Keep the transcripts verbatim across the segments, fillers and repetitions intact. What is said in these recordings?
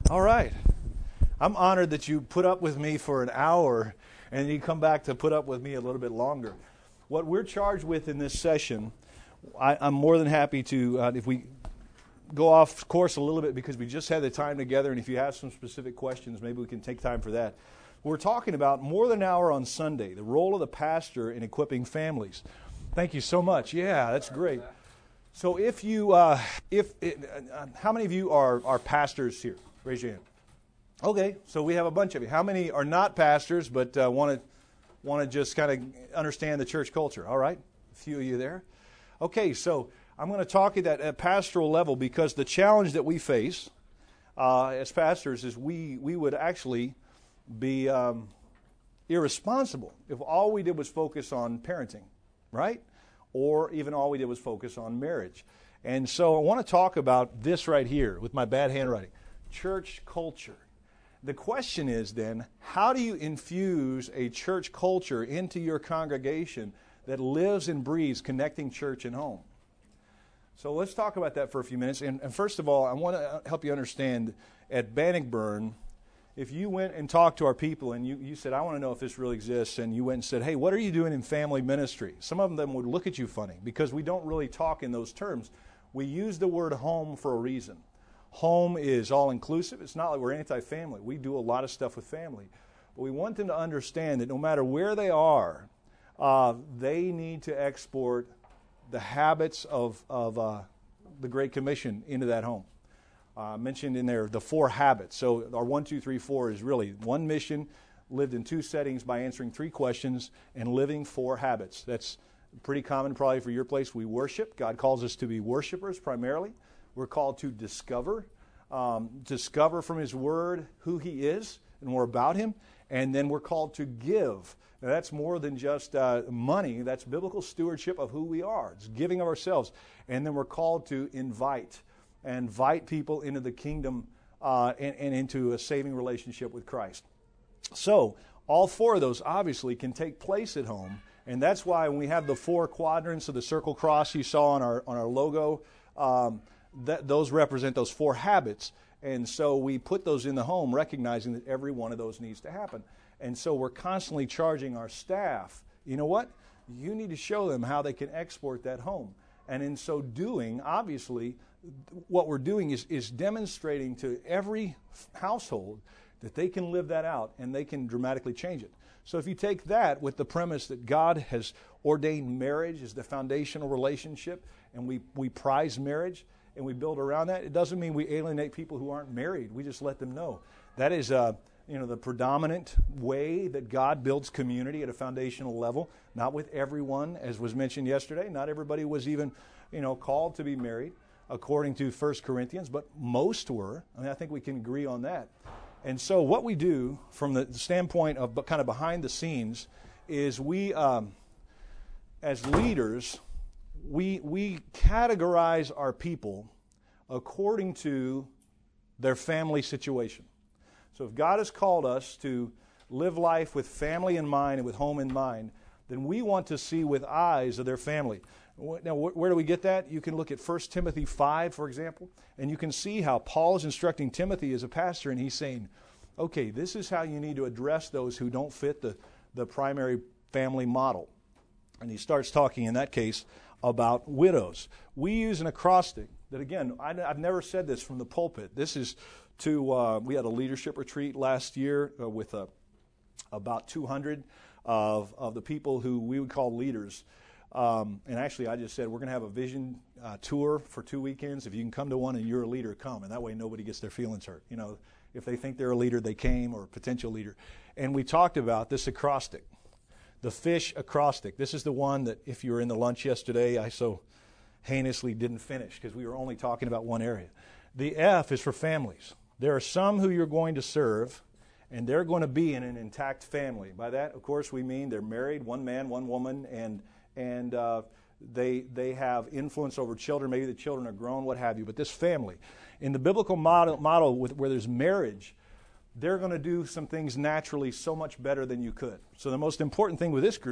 All right. I'm honored that you put up with me for an hour and you come back to put up with me a little bit longer. What we're charged with in this session, I, I'm more than happy to, uh, if we go off course a little bit because we just had the time together, and if you have some specific questions, maybe we can take time for that. We're talking about more than an hour on Sunday, the role of the pastor in equipping families. Thank you so much. Yeah, that's great. So if you, uh, if it, uh, how many of you are, are pastors here? Raise your hand. Okay, so we have a bunch of you. How many are not pastors but uh, want to want to just kind of understand the church culture? All right, a few of you there. Okay, so I'm going to talk at that at pastoral level because the challenge that we face uh, as pastors is we we would actually be um, irresponsible if all we did was focus on parenting, right? Or even all we did was focus on marriage. And so I want to talk about this right here with my bad handwriting. Church culture. The question is then, how do you infuse a church culture into your congregation that lives and breathes connecting church and home? So let's talk about that for a few minutes. And, and first of all, I want to help you understand at Bannockburn, if you went and talked to our people and you, you said, I want to know if this really exists, and you went and said, hey, what are you doing in family ministry? Some of them would look at you funny because we don't really talk in those terms. We use the word home for a reason. Home is all-inclusive. It's not like we're anti-family. We do a lot of stuff with family. But we want them to understand that no matter where they are, uh, they need to export the habits of, of uh, the Great Commission into that home. Uh, mentioned in there the four habits. So our one, two, three, four is really one mission, lived in two settings by answering three questions, and living four habits. That's pretty common probably for your place. We worship. God calls us to be worshipers primarily. We're called to discover, um, discover from His Word who He is and more about Him. And then we're called to give. Now, that's more than just uh, money. That's biblical stewardship of who we are. It's giving of ourselves. And then we're called to invite, invite people into the kingdom uh, and, and into a saving relationship with Christ. So all four of those obviously can take place at home. And that's why when we have the four quadrants of the circle cross you saw on our on our logo, um, that those represent those four habits. And so we put those in the home, recognizing that every one of those needs to happen. And so we're constantly charging our staff, you know what? You need to show them how they can export that home. And in so doing, obviously, what we're doing is, is demonstrating to every household that they can live that out and they can dramatically change it. So if you take that with the premise that God has ordained marriage as the foundational relationship, and we, we prize marriage, and we build around that, it doesn't mean we alienate people who aren't married. We just let them know. That is uh, you know, the predominant way that God builds community at a foundational level. Not with everyone, as was mentioned yesterday. Not everybody was even you know, called to be married, according to First Corinthians, but most were. I mean, I think we can agree on that. And so what we do from the standpoint of kind of behind the scenes is we, um, as leaders, we we categorize our people according to their family situation. So if God has called us to live life with family in mind and with home in mind, then we want to see with eyes of their family. Now, where do we get that? You can look at First Timothy five, for example, and you can see how Paul is instructing Timothy as a pastor, and he's saying, okay, this is how you need to address those who don't fit the, the primary family model. And he starts talking, in that case, about widows. We use an acrostic that, again, I, I've never said this from the pulpit. This is to, uh, we had a leadership retreat last year uh, with uh, about two hundred of, of the people who we would call leaders. Um, and actually, I just said, we're going to have a vision uh, tour for two weekends. If you can come to one and you're a leader, come. And that way nobody gets their feelings hurt. You know, if they think they're a leader, they came, or a potential leader. And we talked about this acrostic, the fish acrostic. This is the one that if you were in the lunch yesterday, I so heinously didn't finish because we were only talking about one area. The F is for families. There are some who you're going to serve, and they're going to be in an intact family. By that, of course, we mean they're married, one man, one woman, and and uh, they they have influence over children. Maybe the children are grown, what have you. But this family, in the biblical model, model with, where there's marriage, they're going to do some things naturally so much better than you could. So the most important thing with this group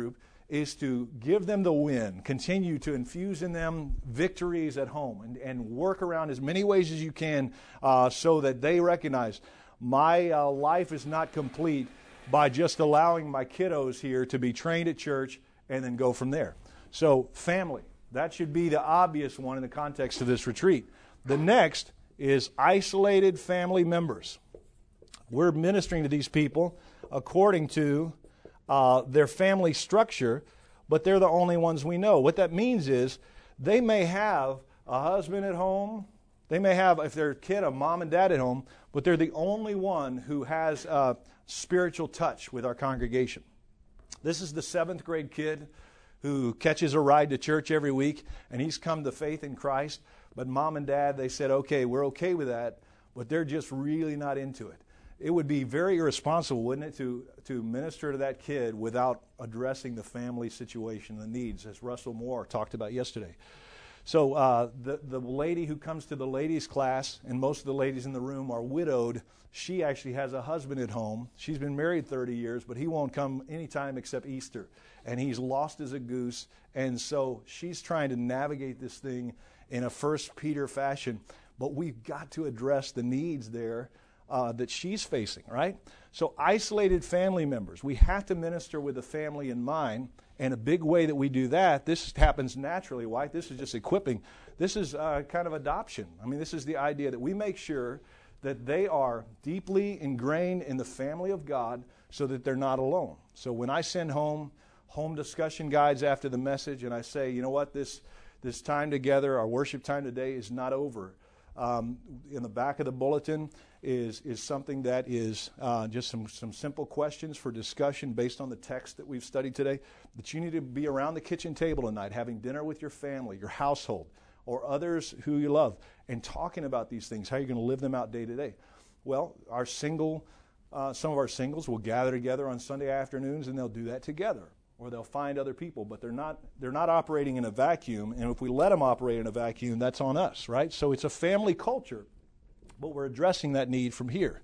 is to give them the win, continue to infuse in them victories at home, and, and work around as many ways as you can uh, so that they recognize my uh, life is not complete by just allowing my kiddos here to be trained at church and then go from there. So family, that should be the obvious one in the context of this retreat. The next is isolated family members. We're ministering to these people according to uh, their family structure, but they're the only ones we know. What that means is they may have a husband at home. They may have, if they're a kid, a mom and dad at home, but they're the only one who has uh, spiritual touch with our congregation. This is the seventh grade kid who catches a ride to church every week, and he's come to faith in Christ. But mom and dad, they said, okay, we're okay with that, but they're just really not into it. It would be very irresponsible, wouldn't it, to, to minister to that kid without addressing the family situation, the needs, as Russell Moore talked about yesterday. So uh, the, the lady who comes to the ladies' class, and most of the ladies in the room are widowed, she actually has a husband at home. She's been married thirty years, but he won't come anytime except Easter. And he's lost as a goose, and so she's trying to navigate this thing in a First Peter fashion. But we've got to address the needs there uh, that she's facing, right? So isolated family members, we have to minister with the family in mind. And a big way that we do that, this happens naturally, right? This is just equipping. This is uh, kind of adoption. I mean, this is the idea that we make sure that they are deeply ingrained in the family of God so that they're not alone. So when I send home home discussion guides after the message and I say, you know what, this this time together, our worship time today is not over. Um, in the back of the bulletin is is something that is uh, just some, some simple questions for discussion based on the text that we've studied today, that you need to be around the kitchen table tonight, having dinner with your family, your household, or others who you love, and talking about these things, how you're going to live them out day to day. Well, our single, uh, some of our singles will gather together on Sunday afternoons, and they'll do that together. Or they'll find other people, but they're not they're not operating in a vacuum, and if we let them operate in a vacuum, that's on us, right? So it's a family culture, but we're addressing that need from here.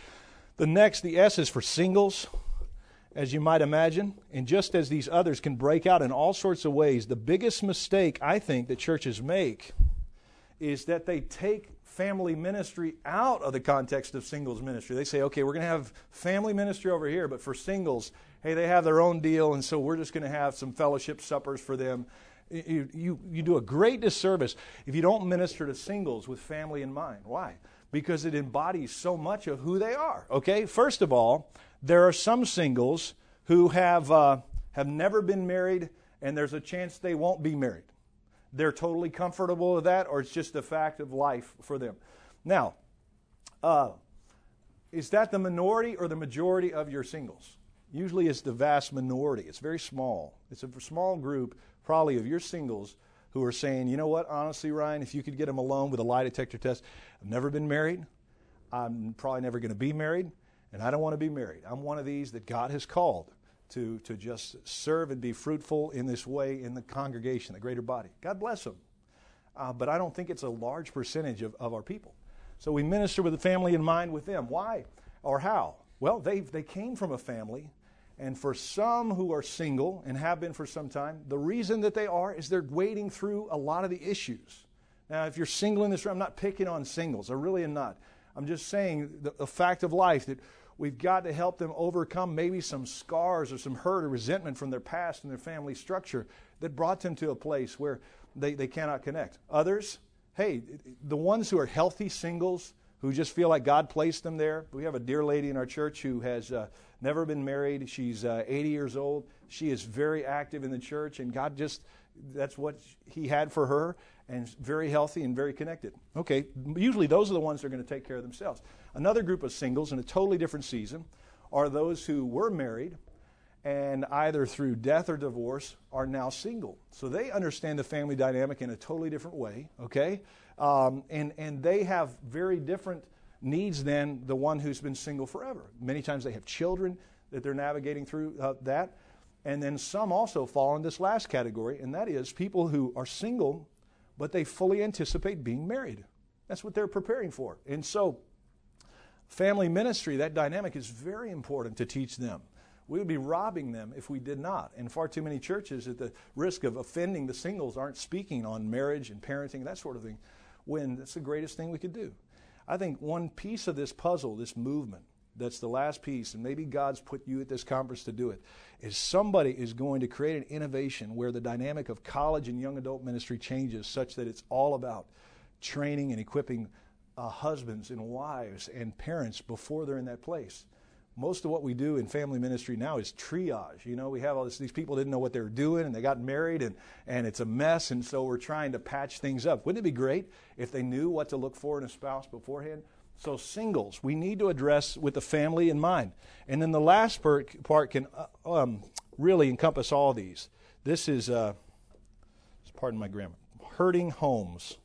The next, the S is for singles, as you might imagine, and just as these others can break out in all sorts of ways, the biggest mistake I think that churches make is that they take family ministry out of the context of singles ministry. They say, okay, we're going to have family ministry over here, but for singles, hey, they have their own deal, and so we're just going to have some fellowship suppers for them. You, you, you do a great disservice if you don't minister to singles with family in mind. Why? Because it embodies so much of who they are. Okay, first of all, there are some singles who have uh, have never been married, and there's a chance they won't be married. They're totally comfortable with that, or it's just a fact of life for them. Now, uh, is that the minority or the majority of your singles? Usually it's the vast minority. It's very small. It's a small group, probably, of your singles who are saying, you know what, honestly, Ryan, if you could get them alone with a lie detector test, I've never been married. I'm probably never going to be married, and I don't want to be married. I'm one of these that God has called to, to just serve and be fruitful in this way in the congregation, the greater body. God bless them. Uh, but I don't think it's a large percentage of, of our people. So we minister with the family in mind with them. Why or how? Well, they they came from a family, and for some who are single and have been for some time, the reason that they are is they're wading through a lot of the issues. Now, if you're single in this room, I'm not picking on singles. I really am not. I'm just saying the, the fact of life that we've got to help them overcome maybe some scars or some hurt or resentment from their past and their family structure that brought them to a place where they, they cannot connect. Others, hey, the ones who are healthy singles, who just feel like God placed them there. We have a dear lady in our church who has uh, never been married. She's uh, eighty years old. She is very active in the church, and God just, that's what He had for her, and very healthy and very connected. Okay, usually those are the ones that are going to take care of themselves. Another group of singles in a totally different season are those who were married and either through death or divorce are now single. So they understand the family dynamic in a totally different way, okay? Um, and, and they have very different needs than the one who's been single forever. Many times they have children that they're navigating through uh, that. And then some also fall in this last category, and that is people who are single, but they fully anticipate being married. That's what they're preparing for. And so family ministry, that dynamic is very important to teach them. We would be robbing them if we did not. And far too many churches, at the risk of offending the singles, aren't speaking on marriage and parenting, that sort of thing, when that's the greatest thing we could do. I think one piece of this puzzle, this movement, that's the last piece, and maybe God's put you at this conference to do it, is somebody is going to create an innovation where the dynamic of college and young adult ministry changes such that it's all about training and equipping uh, husbands and wives and parents before they're in that place. Most of what we do in family ministry now is triage. You know, we have all this, these people didn't know what they were doing, and they got married, and, and it's a mess, and so we're trying to patch things up. Wouldn't it be great if they knew what to look for in a spouse beforehand? So singles, we need to address with the family in mind. And then the last part, part can uh, um, really encompass all these. This is, uh, pardon my grammar, hurting homes.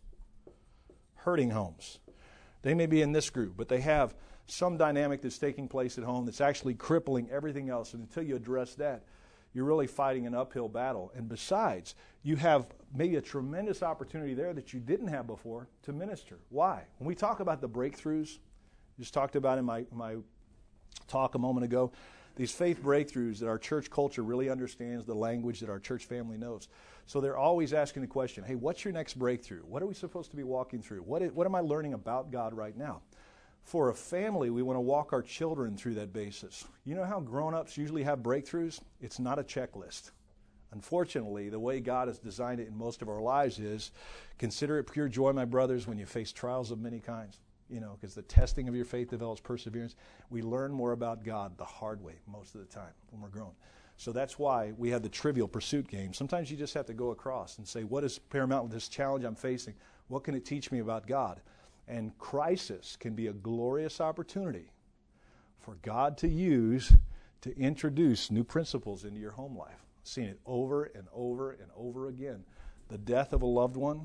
Hurting homes. They may be in this group, but they have some dynamic that's taking place at home that's actually crippling everything else. And until you address that, you're really fighting an uphill battle. And besides, you have maybe a tremendous opportunity there that you didn't have before to minister. Why? When we talk about the breakthroughs, just talked about in my, my talk a moment ago, these faith breakthroughs that our church culture really understands, the language that our church family knows. So they're always asking the question, hey, what's your next breakthrough? What are we supposed to be walking through? What, is, what am I learning about God right now? For a family, we want to walk our children through that basis. You know how grown-ups usually have breakthroughs? It's not a checklist. Unfortunately, the way God has designed it in most of our lives is, consider it pure joy, my brothers, when you face trials of many kinds. You know, because the testing of your faith develops perseverance. We learn more about God the hard way most of the time when we're grown. So that's why we have the Trivial Pursuit game. Sometimes you just have to go across and say, what is paramount with this challenge I'm facing? What can it teach me about God? And crisis can be a glorious opportunity for God to use to introduce new principles into your home life. I've seen it over and over and over again. The death of a loved one,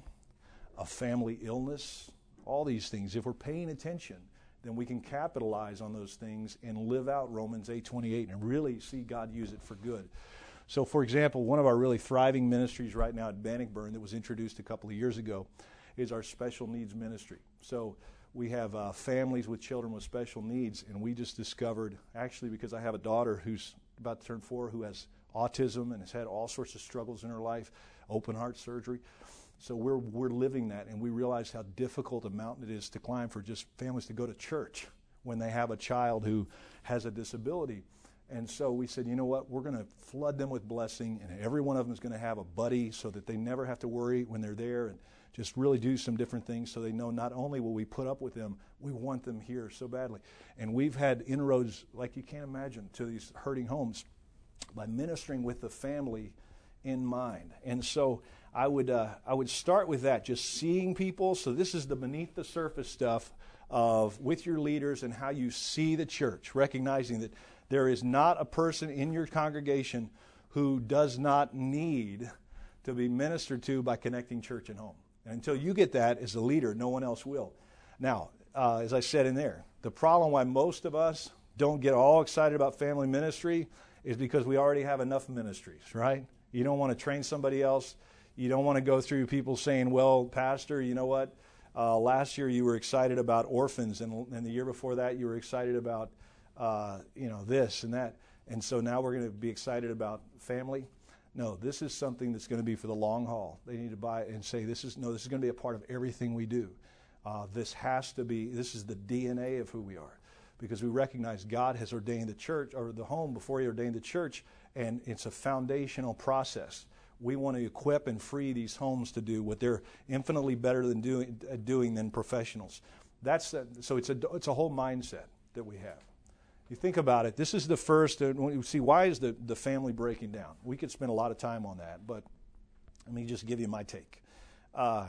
a family illness, all these things. If we're paying attention, then we can capitalize on those things and live out Romans eight twenty-eight and really see God use it for good. So, for example, one of our really thriving ministries right now at Bannockburn that was introduced a couple of years ago is our special needs ministry. So we have uh, families with children with special needs, and we just discovered, actually because I have a daughter who's about to turn four who has autism and has had all sorts of struggles in her life, open heart surgery. So we're we're living that, and we realize how difficult a mountain it is to climb for just families to go to church when they have a child who has a disability. And so we said, you know what, we're going to flood them with blessing, and every one of them is going to have a buddy so that they never have to worry when they're there, and just really do some different things so they know not only will we put up with them, we want them here so badly. And we've had inroads like you can't imagine to these hurting homes by ministering with the family in mind. And so I would uh, I would start with that, just seeing people. So this is the beneath the surface stuff of with your leaders and how you see the church, recognizing that there is not a person in your congregation who does not need to be ministered to by connecting church and home. And until you get that as a leader, no one else will. Now, uh, as I said in there, the problem why most of us don't get all excited about family ministry is because we already have enough ministries, right? You don't want to train somebody else. You don't want to go through people saying, well, Pastor, you know what? Uh, last year you were excited about orphans, and, and the year before that you were excited about, uh, you know, this and that. And so now we're going to be excited about family. No, this is something that's going to be for the long haul. They need to buy it and say, this is no, this is going to be a part of everything we do. Uh, this has to be, this is the D N A of who we are, because we recognize God has ordained the church, or the home before He ordained the church, and it's a foundational process. We want to equip and free these homes to do what they're infinitely better than doing, uh, doing than professionals. That's the, so it's a it's a whole mindset that we have. You think about it, this is the first, uh, when you see, why is the, the family breaking down? We could spend a lot of time on that, but let me just give you my take. Uh,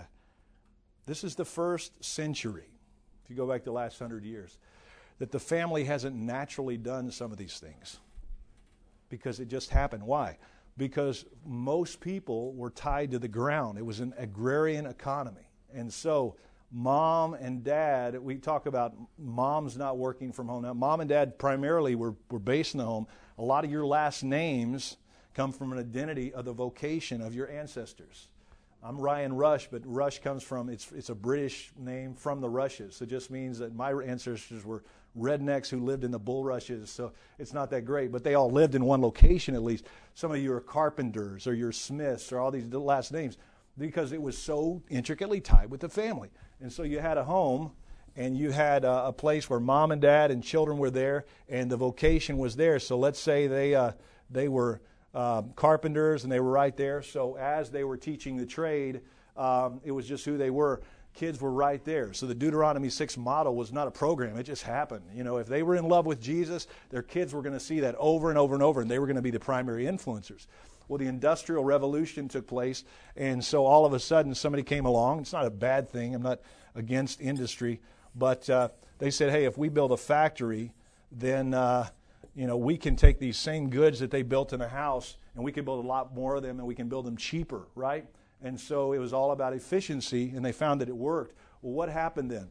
this is the first century, if you go back the last hundred years, that the family hasn't naturally done some of these things because it just happened. Why? Because most people were tied to the ground. It was an agrarian economy. And so mom and dad, we talk about moms not working from home. Now, mom and dad primarily were, were based in the home. A lot of your last names come from an identity of the vocation of your ancestors. I'm Ryan Rush, but Rush comes from, it's it's a British name from the Rushes. So it just means that my ancestors were rednecks who lived in the bulrushes, so it's not that great. But they all lived in one location at least. Some of you are carpenters or you're Smiths or all these last names because it was so intricately tied with the family. And so you had a home and you had a, a place where mom and dad and children were there and the vocation was there. So let's say they uh, they were uh, carpenters and they were right there. So as they were teaching the trade, um, it was just who they were. Kids were right there. So the Deuteronomy six model was not a program. It just happened. You know, if they were in love with Jesus, their kids were going to see that over and over and over, and they were going to be the primary influencers. Well, the Industrial Revolution took place, and so all of a sudden somebody came along. It's not a bad thing. I'm not against industry. But uh, they said, hey, if we build a factory, then, uh, you know, we can take these same goods that they built in a house, and we can build a lot more of them, and we can build them cheaper, right? And so it was all about efficiency, and they found that it worked. Well, what happened then?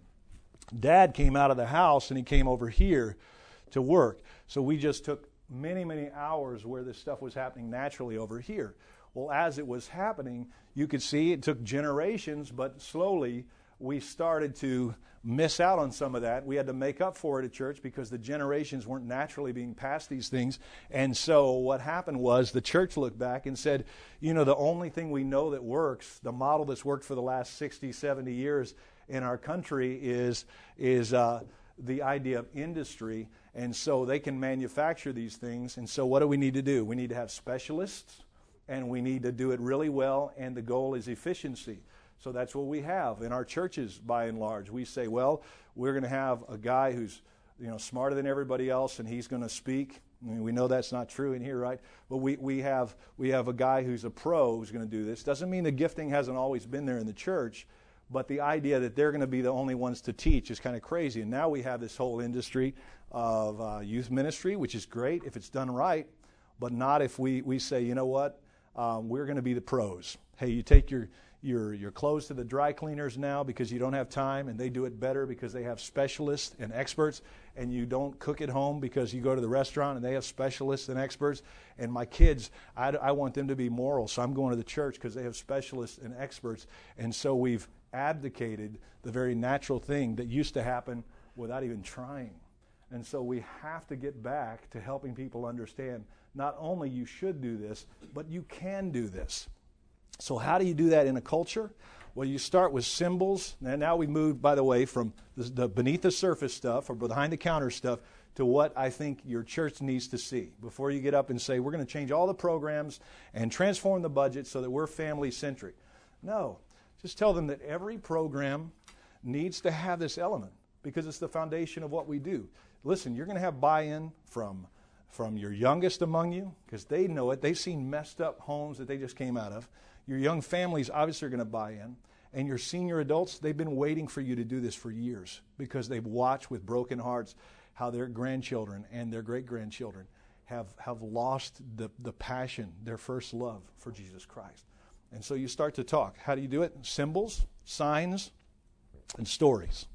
Dad came out of the house, and he came over here to work. So we just took many, many hours where this stuff was happening naturally over here. Well, as it was happening, you could see it took generations, but slowly we started to miss out on some of that. We had to make up for it at church because the generations weren't naturally being passed these things. And so what happened was the church looked back and said, you know, the only thing we know that works, the model that's worked for the last sixty, seventy years in our country is, is uh, the idea of industry. And so they can manufacture these things. And so what do we need to do? We need to have specialists, and we need to do it really well, and the goal is efficiency. So that's what we have in our churches by and large. We say, well, we're going to have a guy who's, you know, smarter than everybody else, and he's going to speak. I mean, we know that's not true in here, right? But we, we have we have a guy who's a pro who's going to do this. Doesn't mean the gifting hasn't always been there in the church, but the idea that they're going to be the only ones to teach is kind of crazy. And now we have this whole industry of uh, youth ministry, which is great if it's done right, but not if we, we say, you know what, um, we're going to be the pros. Hey, you take your... Your, your clothes to the dry cleaners now because you don't have time, and they do it better because they have specialists and experts, and you don't cook at home because you go to the restaurant and they have specialists and experts. And my kids, I, I want them to be moral, so I'm going to the church because they have specialists and experts. And so we've abdicated the very natural thing that used to happen without even trying. And so we have to get back to helping people understand not only you should do this, but you can do this. So how do you do that in a culture? Well, you start with symbols. And now we moved, by the way, from the, the beneath the surface stuff or behind the counter stuff to what I think your church needs to see. Before you get up and say, we're going to change all the programs and transform the budget so that we're family-centric. No, just tell them that every program needs to have this element because it's the foundation of what we do. Listen, you're going to have buy-in from, from your youngest among you because they know it. They've seen messed up homes that they just came out of. Your young families obviously are going to buy in. And your senior adults, they've been waiting for you to do this for years because they've watched with broken hearts how their grandchildren and their great-grandchildren have, have lost the, the passion, their first love for Jesus Christ. And so you start to talk. How do you do it? Symbols, signs, and stories.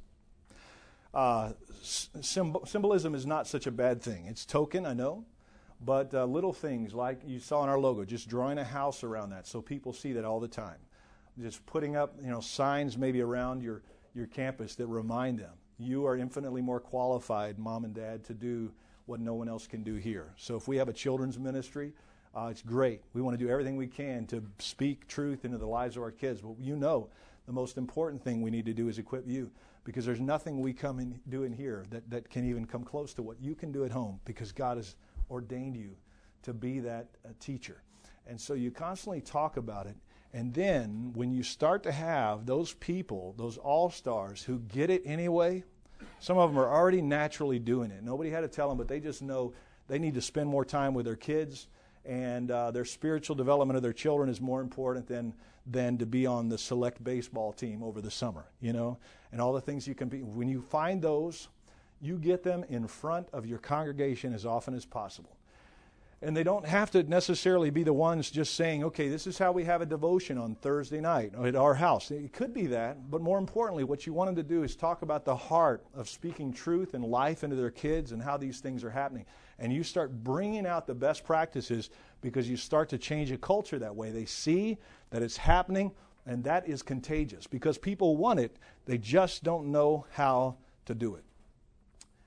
Uh, symbol, symbolism is not such a bad thing. It's token, I know. But uh, little things like you saw in our logo, just drawing a house around that so people see that all the time. Just putting up, you know, signs maybe around your, your campus that remind them you are infinitely more qualified, mom and dad, to do what no one else can do here. So if we have a children's ministry, uh, it's great. We want to do everything we can to speak truth into the lives of our kids. But you know the most important thing we need to do is equip you because there's nothing we come and do in here that, that can even come close to what you can do at home because God has ordained you to be that uh, teacher. And so you constantly talk about it. And then when you start to have those people, those all-stars who get it anyway, some of them are already naturally doing it. Nobody had to tell them, but they just know they need to spend more time with their kids, and uh, their spiritual development of their children is more important than than to be on the select baseball team over the summer, you know, and all the things you can be. When you find those, you get them in front of your congregation as often as possible. And they don't have to necessarily be the ones just saying, okay, this is how we have a devotion on Thursday night at our house. It could be that, but more importantly, what you want them to do is talk about the heart of speaking truth and life into their kids and how these things are happening. And you start bringing out the best practices because you start to change a culture that way. They see that it's happening, and that is contagious because people want it. They just don't know how to do it.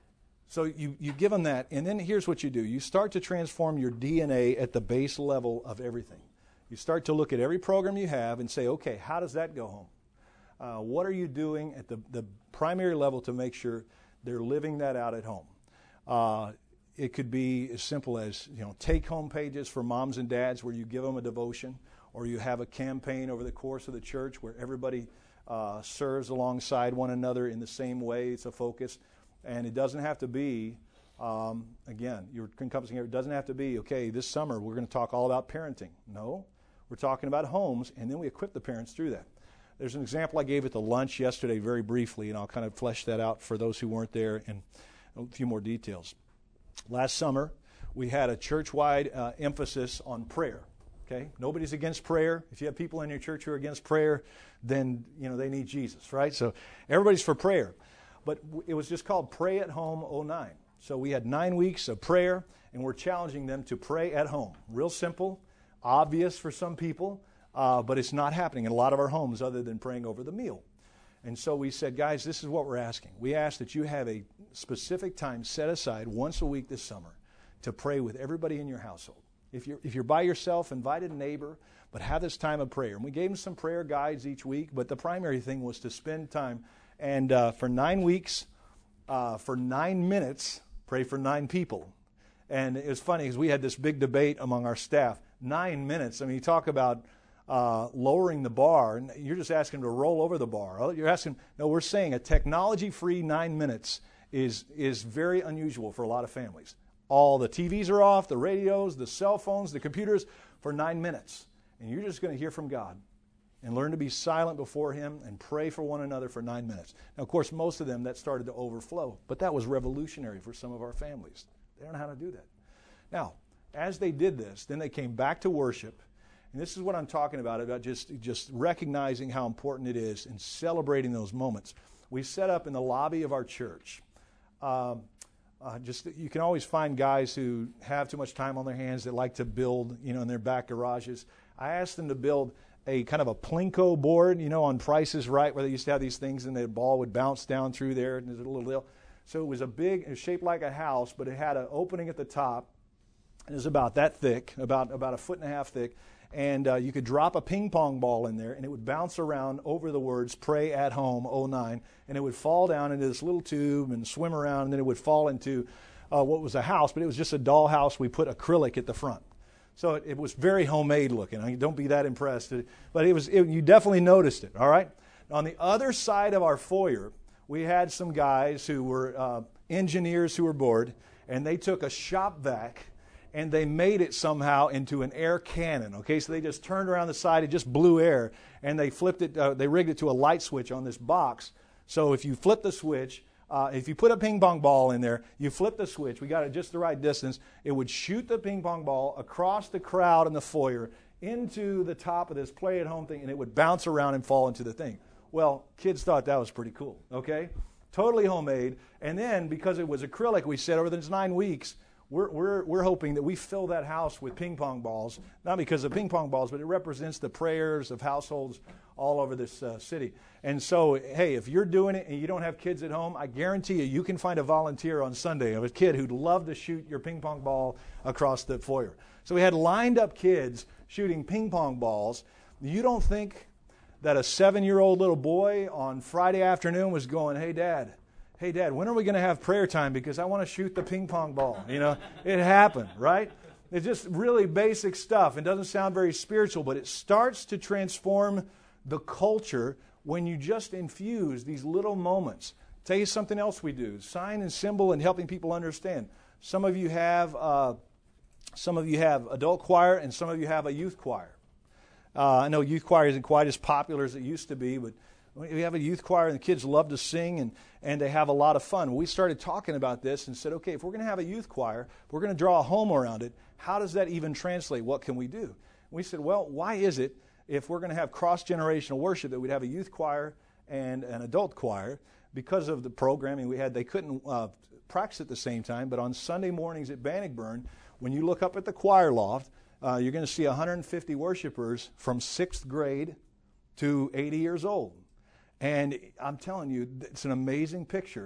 So you, you give them that, and then here's what you do. You start to transform your D N A at the base level of everything. You start to look at every program you have and say, okay, how does that go home? Uh, what are you doing at the, the primary level to make sure they're living that out at home? Uh, it could be as simple as, you know, take-home pages for moms and dads where you give them a devotion, or you have a campaign over the course of the church where everybody uh, serves alongside one another in the same way. It's a focus. And it doesn't have to be, um, again, you're encompassing here, it doesn't have to be, okay, this summer we're going to talk all about parenting. No, we're talking about homes, and then we equip the parents through that. There's an example I gave at the lunch yesterday very briefly, and I'll kind of flesh that out for those who weren't there and a few more details. Last summer, we had a church-wide uh, emphasis on prayer. Okay, nobody's against prayer. If you have people in your church who are against prayer, then you know they need Jesus, right? So everybody's for prayer. But it was just called Pray at Home oh nine. So we had nine weeks of prayer, and we're challenging them to pray at home. Real simple, obvious for some people, uh, but it's not happening in a lot of our homes other than praying over the meal. And so we said, guys, this is what we're asking. We ask that you have a specific time set aside once a week this summer to pray with everybody in your household. If you're, if you're by yourself, invite a neighbor, but have this time of prayer. And we gave them some prayer guides each week, but the primary thing was to spend time. And uh, for nine weeks, uh, for nine minutes, pray for nine people. And it was funny because we had this big debate among our staff. Nine minutes. I mean, you talk about uh, lowering the bar. And you're just asking them to roll over the bar. You're asking, no, we're saying a technology-free nine minutes is is very unusual for a lot of families. All the T Vs are off, the radios, the cell phones, the computers for nine minutes. And you're just going to hear from God. And learn to be silent before Him and pray for one another for nine minutes. Now, of course, most of them, that started to overflow. But that was revolutionary for some of our families. They don't know how to do that. Now, as they did this, then they came back to worship. And this is what I'm talking about, about just, just recognizing how important it is and celebrating those moments. We set up in the lobby of our church. Um, uh, just you can always find guys who have too much time on their hands that like to build, you know, in their back garages. I asked them to build a kind of a plinko board, you know, on Price is Right, where they used to have these things and the ball would bounce down through there and there's a little deal. So it was a big, it was shaped like a house, but it had an opening at the top. It was about that thick, about, about a foot and a half thick. And uh, you could drop a ping pong ball in there and it would bounce around over the words Pray at Home oh nine. And it would fall down into this little tube and swim around, and then it would fall into uh, what was a house, but it was just a doll house. We put acrylic at the front. So it, it was very homemade looking. I mean, don't be that impressed. But it was. It, you definitely noticed it, all right? On the other side of our foyer, we had some guys who were uh, engineers who were bored, and they took a shop vac, and they made it somehow into an air cannon, okay? So they just turned around the side, it just blew air, and they flipped it, uh, they rigged it to a light switch on this box. So if you flip the switch, Uh, if you put a ping pong ball in there, you flip the switch, we got it just the right distance, it would shoot the ping pong ball across the crowd in the foyer into the top of this play at home thing, and it would bounce around and fall into the thing. Well, kids thought that was pretty cool, okay? Totally homemade. And then, because it was acrylic, we said over the next nine weeks, we're, we're, we're hoping that we fill that house with ping pong balls, not because of ping pong balls, but it represents the prayers of households all over this uh, city. And so, hey, if you're doing it and you don't have kids at home, I guarantee you, you can find a volunteer on Sunday of a kid who'd love to shoot your ping pong ball across the foyer. So we had lined up kids shooting ping pong balls. You don't think that a seven-year-old little boy on Friday afternoon was going, hey, Dad, hey, Dad, when are we going to have prayer time because I want to shoot the ping pong ball? You know, it happened, right? It's just really basic stuff. It doesn't sound very spiritual, but it starts to transform the culture when you just infuse these little moments. Tell you something else we do, sign and symbol and helping people understand. Some of you have uh, some of you have adult choir and some of you have a youth choir. Uh, I know youth choir isn't quite as popular as it used to be, but we have a youth choir and the kids love to sing and, and they have a lot of fun. We started talking about this and said, okay, if we're going to have a youth choir, we're going to draw a home around it, how does that even translate? What can we do? And we said, well, why is it if we're going to have cross-generational worship that we'd have a youth choir and an adult choir? Because of the programming we had, they couldn't uh, practice at the same time, but on Sunday mornings at Bannockburn, when you look up at the choir loft, uh, you're going to see one hundred fifty worshipers from sixth grade to eighty years old. And I'm telling you, it's an amazing picture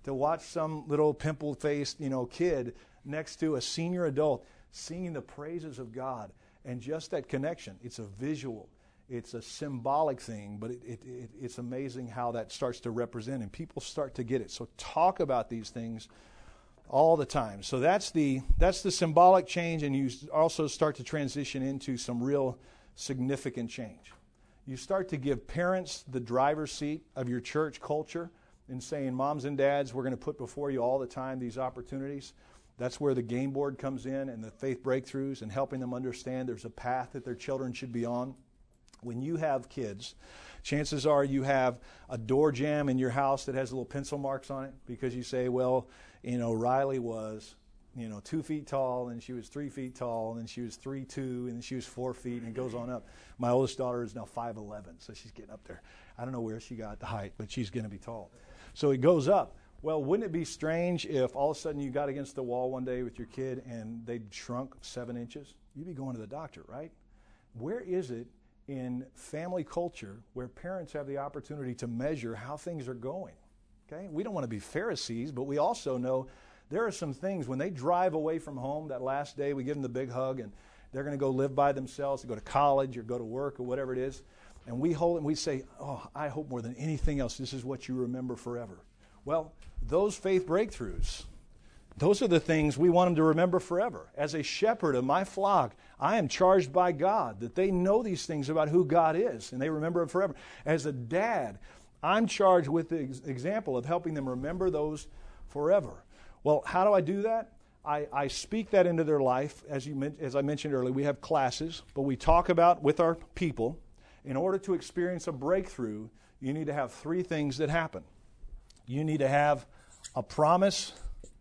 to watch some little pimple-faced, you know, kid next to a senior adult singing the praises of God. And just that connection, it's a visual, it's a symbolic thing, but it, it, it, it's amazing how that starts to represent, and people start to get it. So talk about these things all the time. So that's the that's the symbolic change, and you also start to transition into some real significant change. You start to give parents the driver's seat of your church culture and saying, moms and dads, we're going to put before you all the time these opportunities. That's where the game board comes in and the faith breakthroughs and helping them understand there's a path that their children should be on. When you have kids, chances are you have a door jamb in your house that has little pencil marks on it because you say, well, you know, Riley was, you know, two feet tall, and she was three feet tall, and she was three two, and then she was four feet, and it goes on up. My oldest daughter is now five eleven, so she's getting up there. I don't know where she got the height, but she's going to be tall. So it goes up. Well, wouldn't it be strange if all of a sudden you got against the wall one day with your kid and they'd shrunk seven inches? You'd be going to the doctor, right? Where is it in family culture where parents have the opportunity to measure how things are going? Okay, we don't want to be Pharisees, but we also know there are some things when they drive away from home that last day, we give them the big hug, and they're going to go live by themselves, to go to college or go to work or whatever it is, and we hold it and we say, oh, I hope more than anything else this is what you remember forever. Well, those faith breakthroughs, those are the things we want them to remember forever. As a shepherd of my flock, I am charged by God that they know these things about who God is, and they remember it forever. As a dad, I'm charged with the ex- example of helping them remember those forever. Well, how do I do that? I, I speak that into their life. As you men- as I mentioned earlier, we have classes, but we talk about with our people, in order to experience a breakthrough, you need to have three things that happen. You need to have a promise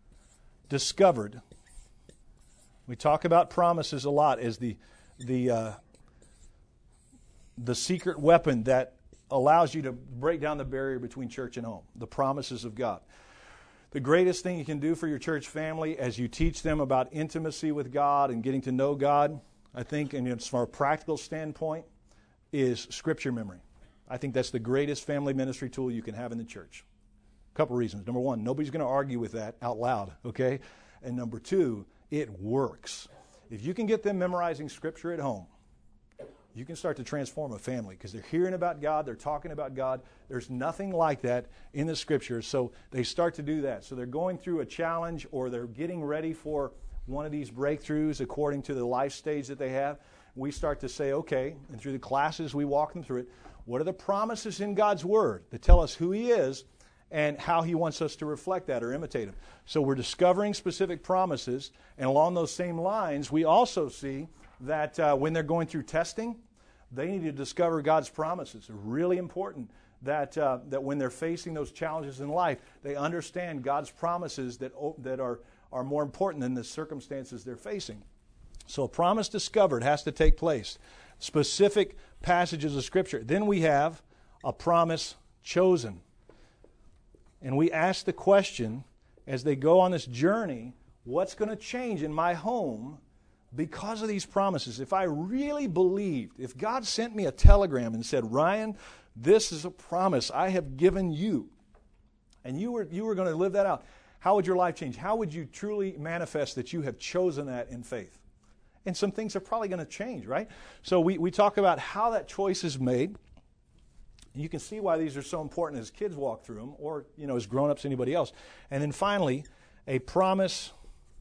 discovered. We talk about promises a lot as the the uh, the secret weapon that allows you to break down the barrier between church and home, the promises of God. The greatest thing you can do for your church family as you teach them about intimacy with God and getting to know God, I think, and it's from a practical standpoint, is Scripture memory. I think that's the greatest family ministry tool you can have in the church. A couple reasons. Number one, nobody's going to argue with that out loud, okay? And number two, it works. If you can get them memorizing Scripture at home, you can start to transform a family because they're hearing about God, they're talking about God. There's nothing like that in the Scriptures, so they start to do that. So they're going through a challenge or they're getting ready for one of these breakthroughs according to the life stage that they have. We start to say, okay, and through the classes we walk them through it, what are the promises in God's Word that tell us who He is and how He wants us to reflect that or imitate Him? So we're discovering specific promises, and along those same lines, we also see that uh, when they're going through testing, they need to discover God's promises. It's really important that uh, that when they're facing those challenges in life, they understand God's promises that that are, are more important than the circumstances they're facing. So a promise discovered has to take place. Specific passages of Scripture. Then we have a promise chosen. And we ask the question, as they go on this journey, what's going to change in my home because of these promises? If I really believed, if God sent me a telegram and said, Ryan, this is a promise I have given you, and you were you were going to live that out, how would your life change? How would you truly manifest that you have chosen that in faith? And some things are probably going to change, right? So we, we talk about how that choice is made. You can see why these are so important as kids walk through them, or, you know, as grown-ups, anybody else. And then finally, a promise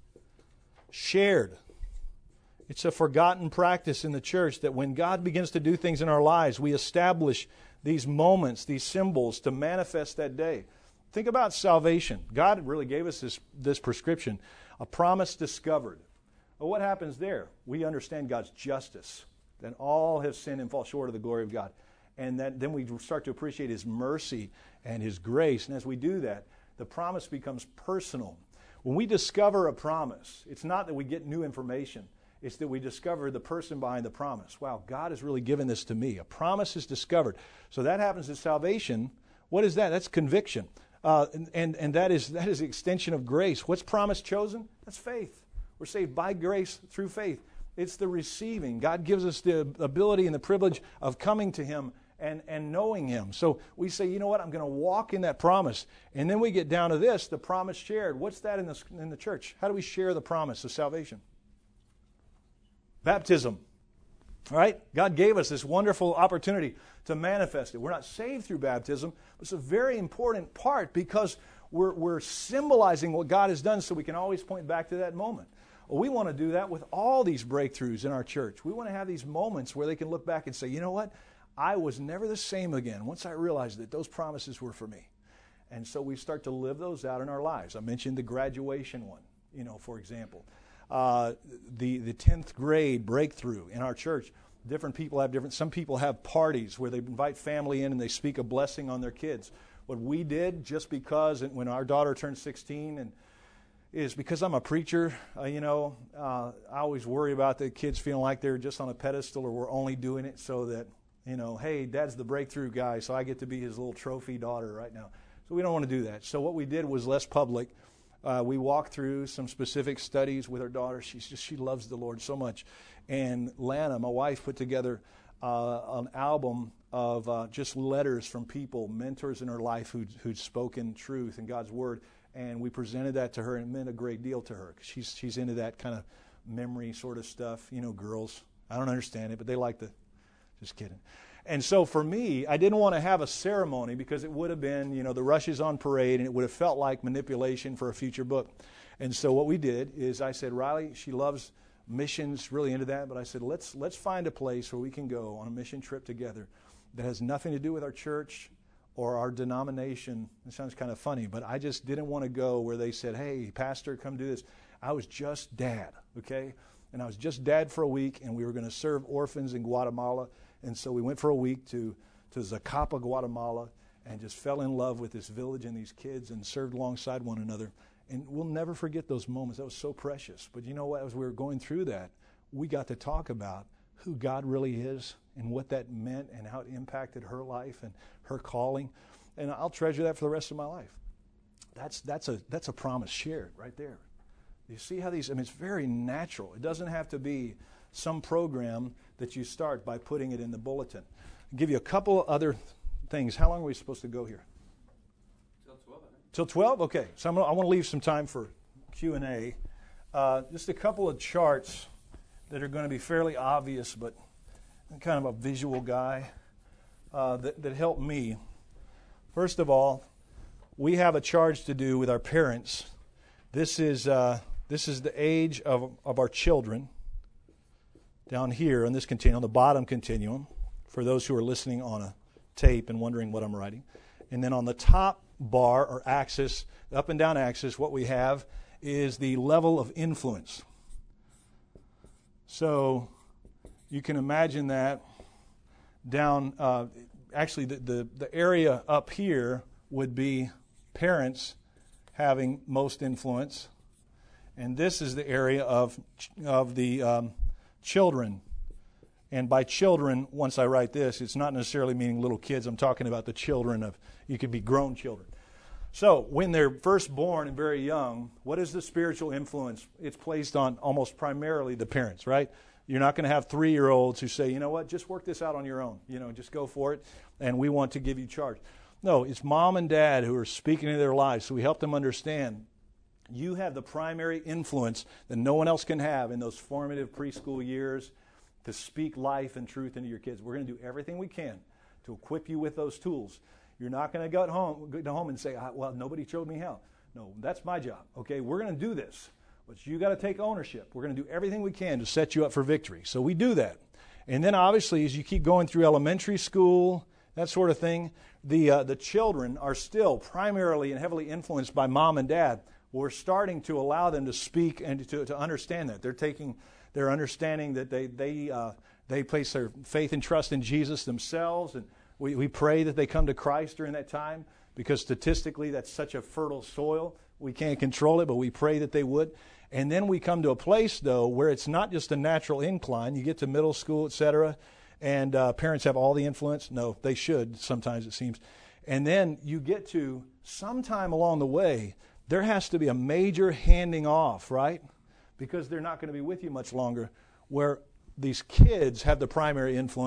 shared. It's a forgotten practice in the church that when God begins to do things in our lives, we establish these moments, these symbols to manifest that day. Think about salvation. God really gave us this, this prescription, a promise discovered. Well, what happens there? We understand God's justice, that all have sinned and fall short of the glory of God. And that, then we start to appreciate His mercy and His grace. And as we do that, the promise becomes personal. When we discover a promise, it's not that we get new information. It's that we discover the person behind the promise. Wow, God has really given this to me. A promise is discovered. So that happens in salvation. What is that? That's conviction. Uh, and, and, and that is that is the extension of grace. What's promise chosen? That's faith. We're saved by grace through faith. It's the receiving. God gives us the ability and the privilege of coming to Him and, and knowing Him. So we say, you know what, I'm going to walk in that promise. And then we get down to this, the promise shared. What's that in the, in the church? How do we share the promise of salvation? Baptism. All right? God gave us this wonderful opportunity to manifest it. We're not saved through baptism, but it's a very important part because we're, we're symbolizing what God has done so we can always point back to that moment. Well, we want to do that with all these breakthroughs in our church. We want to have these moments where they can look back and say, you know what? I was never the same again once I realized that those promises were for me. And so we start to live those out in our lives. I mentioned the graduation one, you know, for example. Uh, the, the tenth grade breakthrough in our church. Different people have different, some people have parties where they invite family in and they speak a blessing on their kids. What we did, just because when our daughter turned sixteen, and is because I'm a preacher, uh, you know, uh, I always worry about the kids feeling like they're just on a pedestal or we're only doing it so that, you know, hey, Dad's the breakthrough guy, so I get to be his little trophy daughter right now. So we don't want to do that. So what we did was less public. Uh, we walked through some specific studies with our daughter. She's just, she loves the Lord so much. And Lana, my wife, put together uh, an album of uh, just letters from people, mentors in her life who'd, who'd spoken truth and God's Word. And we presented that to her, and it meant a great deal to her. She's she's into that kind of memory sort of stuff. You know, girls, I don't understand it, but they like the, just kidding. And so for me, I didn't want to have a ceremony because it would have been, you know, the Rushes on Parade, and it would have felt like manipulation for a future book. And so what we did is I said, Riley, she loves missions, really into that, but I said, let's let's find a place where we can go on a mission trip together that has nothing to do with our church or our denomination. It sounds kind of funny, but I just didn't want to go where they said, hey, pastor, come do this. I was just dad, okay? And I was just dad for a week, and we were going to serve orphans in Guatemala. And so we went for a week to, to Zacapa, Guatemala, and just fell in love with this village and these kids and served alongside one another. And we'll never forget those moments. That was so precious. But you know what? As we were going through that, we got to talk about who God really is and what that meant and how it impacted her life and her calling. And I'll treasure that for the rest of my life. That's that's a that's a promise shared right there. You see how these, I mean, it's very natural. It doesn't have to be some program that you start by putting it in the bulletin. I'll give you a couple other things. How long are we supposed to go here? Till twelve, I think. Till twelve? Okay. So I'm gonna, I want to leave some time for Q and A. Uh, just a couple of charts that are going to be fairly obvious, but I'm kind of a visual guy uh, that, that help me. First of all, we have a charge to do with our parents. This is uh, this is the age of, of our children down here on this continuum, the bottom continuum, for those who are listening on a tape and wondering what I'm writing. And then on the top bar or axis, up and down axis, what we have is the level of influence. So you can imagine that down, uh, actually the, the, the area up here would be parents having most influence. And this is the area of, of the um, children. And by children, once I write this, it's not necessarily meaning little kids. I'm talking about the children of, you could be grown children. So when they're first born and very young, what is the spiritual influence? It's placed on almost primarily the parents, right? You're not going to have three-year-olds who say, you know what, just work this out on your own. You know, just go for it, and we want to give you charge. No, it's mom and dad who are speaking into their lives, so we help them understand you have the primary influence that no one else can have in those formative preschool years to speak life and truth into your kids. We're going to do everything we can to equip you with those tools. You're not going to go home, go home and say, well, nobody showed me how. No, that's my job. Okay, we're going to do this, but you got to take ownership. We're going to do everything we can to set you up for victory. So we do that. And then obviously as you keep going through elementary school, that sort of thing, the uh, the children are still primarily and heavily influenced by mom and dad. We're starting to allow them to speak and to, to understand that. They're taking, they're understanding that they they uh, they place their faith and trust in Jesus themselves, and we, we pray that they come to Christ during that time, because statistically that's such a fertile soil. We can't control it, but we pray that they would. And then we come to a place, though, where it's not just a natural incline. You get to middle school, et cetera, and uh, parents have all the influence. No, they should, sometimes it seems. And then you get to sometime along the way, there has to be a major handing off, right? Because they're not going to be with you much longer, where these kids have the primary influence.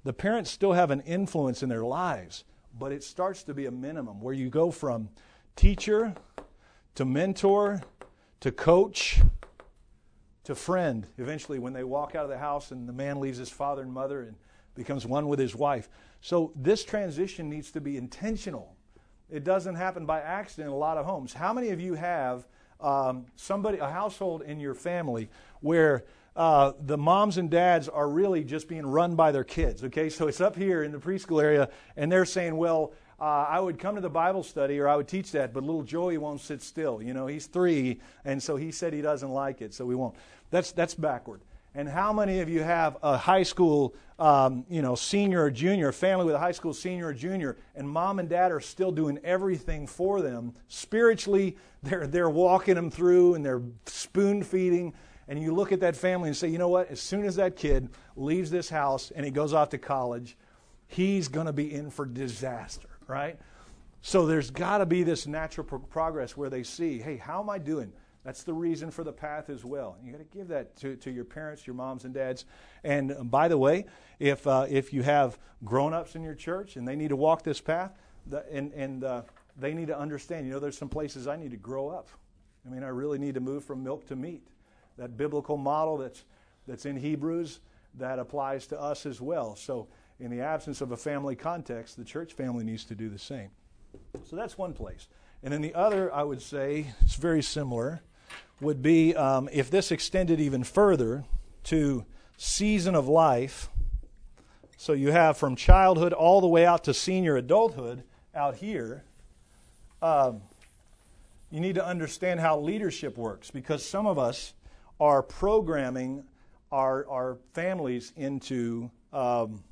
the parents still have an influence in their lives, but it starts to be a minimum where you go from teacher to mentor to coach to friend, eventually when they walk out of the house and the man leaves his father and mother and becomes one with his wife. So this transition needs to be intentional. It doesn't happen by accident in a lot of homes. How many of you have um, somebody, a household in your family where uh, the moms and dads are really just being run by their kids? Okay, so it's up here in the preschool area, and they're saying, well, Uh, I would come to the Bible study or I would teach that, but little Joey won't sit still. You know, he's three, and so he said he doesn't like it, so we won't. That's that's backward. And how many of you have a high school, um, you know, senior or junior, a family with a high school senior or junior, and mom and dad are still doing everything for them? Spiritually, they're they're walking them through and they're spoon feeding. And you look at that family and say, you know what? As soon as that kid leaves this house and he goes off to college, he's going to be in for disaster. Right? So there's got to be this natural pro- progress where they see, hey, how am I doing? That's the reason for the path as well. You got to give that to, to your parents, your moms and dads. And um, by the way, if uh, if you have grown-ups in your church and they need to walk this path, the, and, and uh, they need to understand, you know, there's some places I need to grow up. I mean, I really need to move from milk to meat. That biblical model that's that's in Hebrews, that applies to us as well. So in the absence of a family context, the church family needs to do the same. So that's one place. And then the other, I would say, it's very similar, would be um, if this extended even further to season of life. So you have from childhood all the way out to senior adulthood out here. Um, you need to understand how leadership works, because some of us are programming our, our families into Um,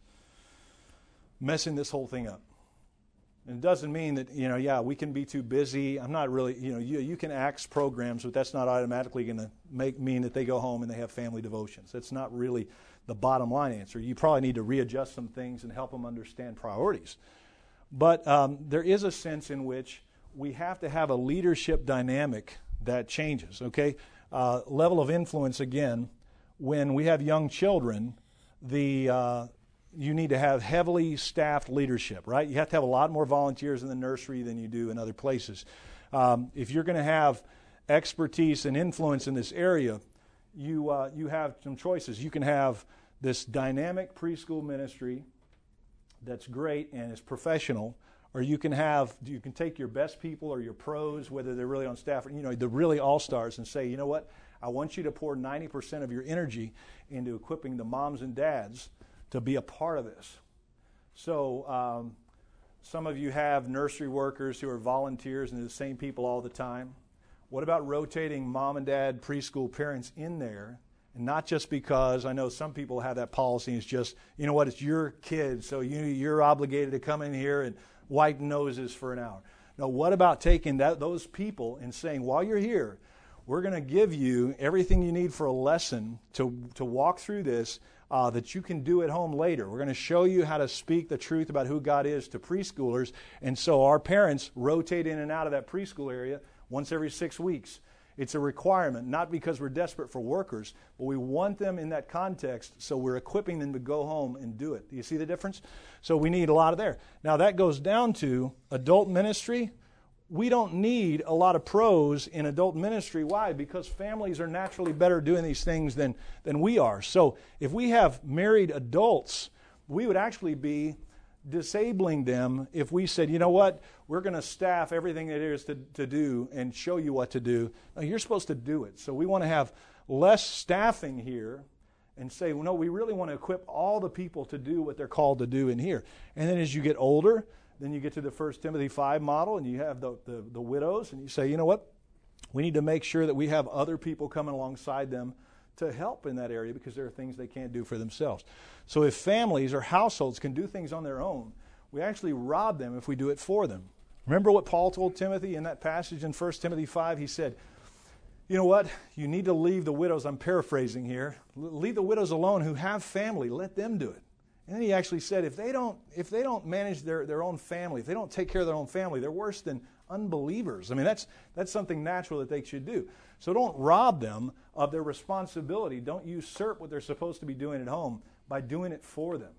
messing this whole thing up. And it doesn't mean that, you know, yeah, we can be too busy. I'm not really, you know, you, you can axe programs, but that's not automatically going to make mean that they go home and they have family devotions. That's not really the bottom line answer. You probably need to readjust some things and help them understand priorities. But um, there is a sense in which we have to have a leadership dynamic that changes, okay? Uh, level of influence, again, when we have young children, the... Uh, you need to have heavily staffed leadership, right? You have to have a lot more volunteers in the nursery than you do in other places. Um, if you're going to have expertise and influence in this area, you uh, you have some choices. You can have this dynamic preschool ministry that's great and is professional, or you can have you can take your best people or your pros, whether they're really on staff, or, you know, the really all-stars, and say, you know what, I want you to pour ninety percent of your energy into equipping the moms and dads to be a part of this. So um, some of you have nursery workers who are volunteers and they're the same people all the time. What about rotating mom and dad preschool parents in there? And not just because I know some people have that policy, it's just, you know what, it's your kid, so you, you're obligated to come in here and wipe noses for an hour. No, what about taking that, those people and saying, while you're here, we're going to give you everything you need for a lesson to, to walk through this, Uh, that you can do at home later. We're going to show you how to speak the truth about who God is to preschoolers. And so our parents rotate in and out of that preschool area once every six weeks. It's a requirement, not because we're desperate for workers, but we want them in that context, so we're equipping them to go home and do it. Do you see the difference? So we need a lot of there. Now that goes down to adult ministry. We don't need a lot of pros in adult ministry. Why? Because families are naturally better doing these things than, than we are. So if we have married adults, we would actually be disabling them if we said, you know what, we're going to staff everything that there is to, to do and show you what to do. No, you're supposed to do it. So we want to have less staffing here and say, well, no, we really want to equip all the people to do what they're called to do in here. And then as you get older, then you get to the First Timothy five model, and you have the, the, the widows, and you say, you know what? We need to make sure that we have other people coming alongside them to help in that area, because there are things they can't do for themselves. So if families or households can do things on their own, we actually rob them if we do it for them. Remember what Paul told Timothy in that passage in First Timothy five? He said, you know what? You need to leave the widows, I'm paraphrasing here, leave the widows alone who have family. Let them do it. And then he actually said, if they don't if they don't manage their, their own family, if they don't take care of their own family, they're worse than unbelievers. I mean, that's that's something natural that they should do. So don't rob them of their responsibility. Don't usurp what they're supposed to be doing at home by doing it for them.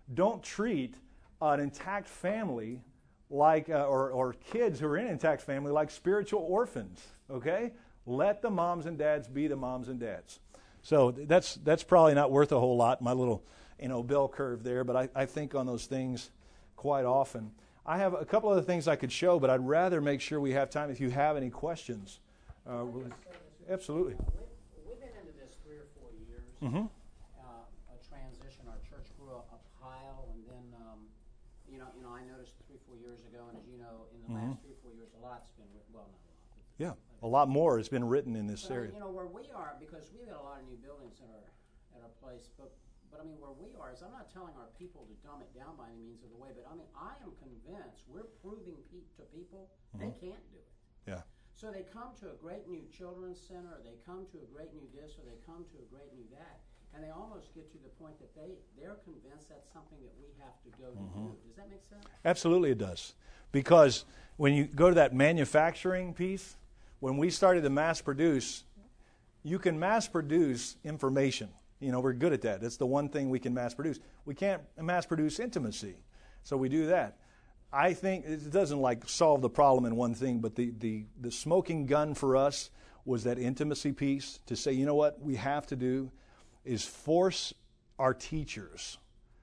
don't treat an intact family like, uh, or, or kids who are in an intact family like spiritual orphans, okay? Let the moms and dads be the moms and dads. So that's that's probably not worth a whole lot, my little, you know, bell curve there, but I, I think on those things quite often. I have a couple other things I could show, but I'd rather make sure we have time if you have any questions. Uh, absolutely. We've been into this three or four years, Mm-hmm. uh, a transition. Our church grew up a pile, and then, um, you know, you know, I noticed three, four years ago, and as you know, in the Mm-hmm. last three, four years, a lot's been written. Well, not a lot. But Yeah, a lot more has been written in this but, area. you know, where we are, because we've got a lot of new buildings at our at our place, but but I mean, where we are is, I'm not telling our people to dumb it down by any means of the way, but I mean, I am convinced we're proving pe- to people Mm-hmm. they can't do it. Yeah. So they come to a great new children's center, or they come to a great new this, or they come to a great new that, and they almost get to the point that they, they're convinced that's something that we have to go to do. Does that make sense? Absolutely it does. Because when you go to that manufacturing piece, when we started to mass produce, you can mass produce information. You know, we're good at that. That's the one thing we can mass produce. We can't mass produce intimacy. So we do that. I think it doesn't like solve the problem in one thing, but the, the, the smoking gun for us was that intimacy piece to say, you know what we have to do is force our teachers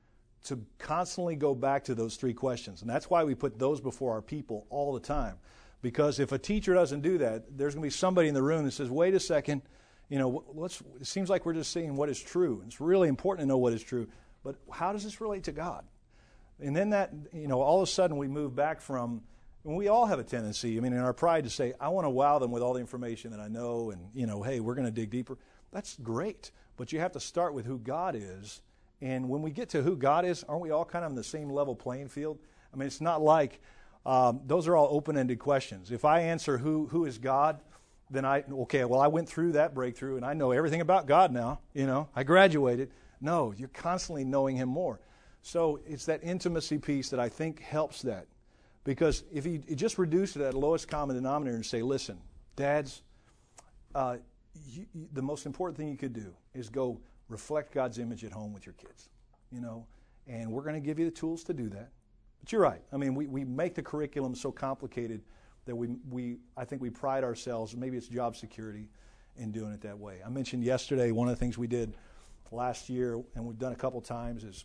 to constantly go back to those three questions. And that's why we put those before our people all the time. Because if a teacher doesn't do that, there's going to be somebody in the room that says, wait a second, you know, let's, it seems like we're just saying what is true. It's really important to know what is true. But how does this relate to God? And then that, you know, all of a sudden we move back from, and we all have a tendency, I mean, in our pride to say, I want to wow them with all the information that I know, and, you know, hey, we're going to dig deeper. That's great. But you have to start with who God is. And when we get to who God is, aren't we all kind of on the same level playing field? I mean, it's not like, um, those are all open-ended questions. If I answer who who is God, then I, okay, well, I went through that breakthrough, and I know everything about God now, you know, I graduated. No, you're constantly knowing Him more. So it's that intimacy piece that I think helps that. Because if you, you just reduce it at the lowest common denominator and say, listen, dads, uh, you, you, the most important thing you could do is go reflect God's image at home with your kids, you know, and we're going to give you the tools to do that. But you're right. I mean, we, we make the curriculum so complicated that we, we I think we pride ourselves, maybe it's job security, in doing it that way. I mentioned yesterday one of the things we did last year, and we've done a couple times, is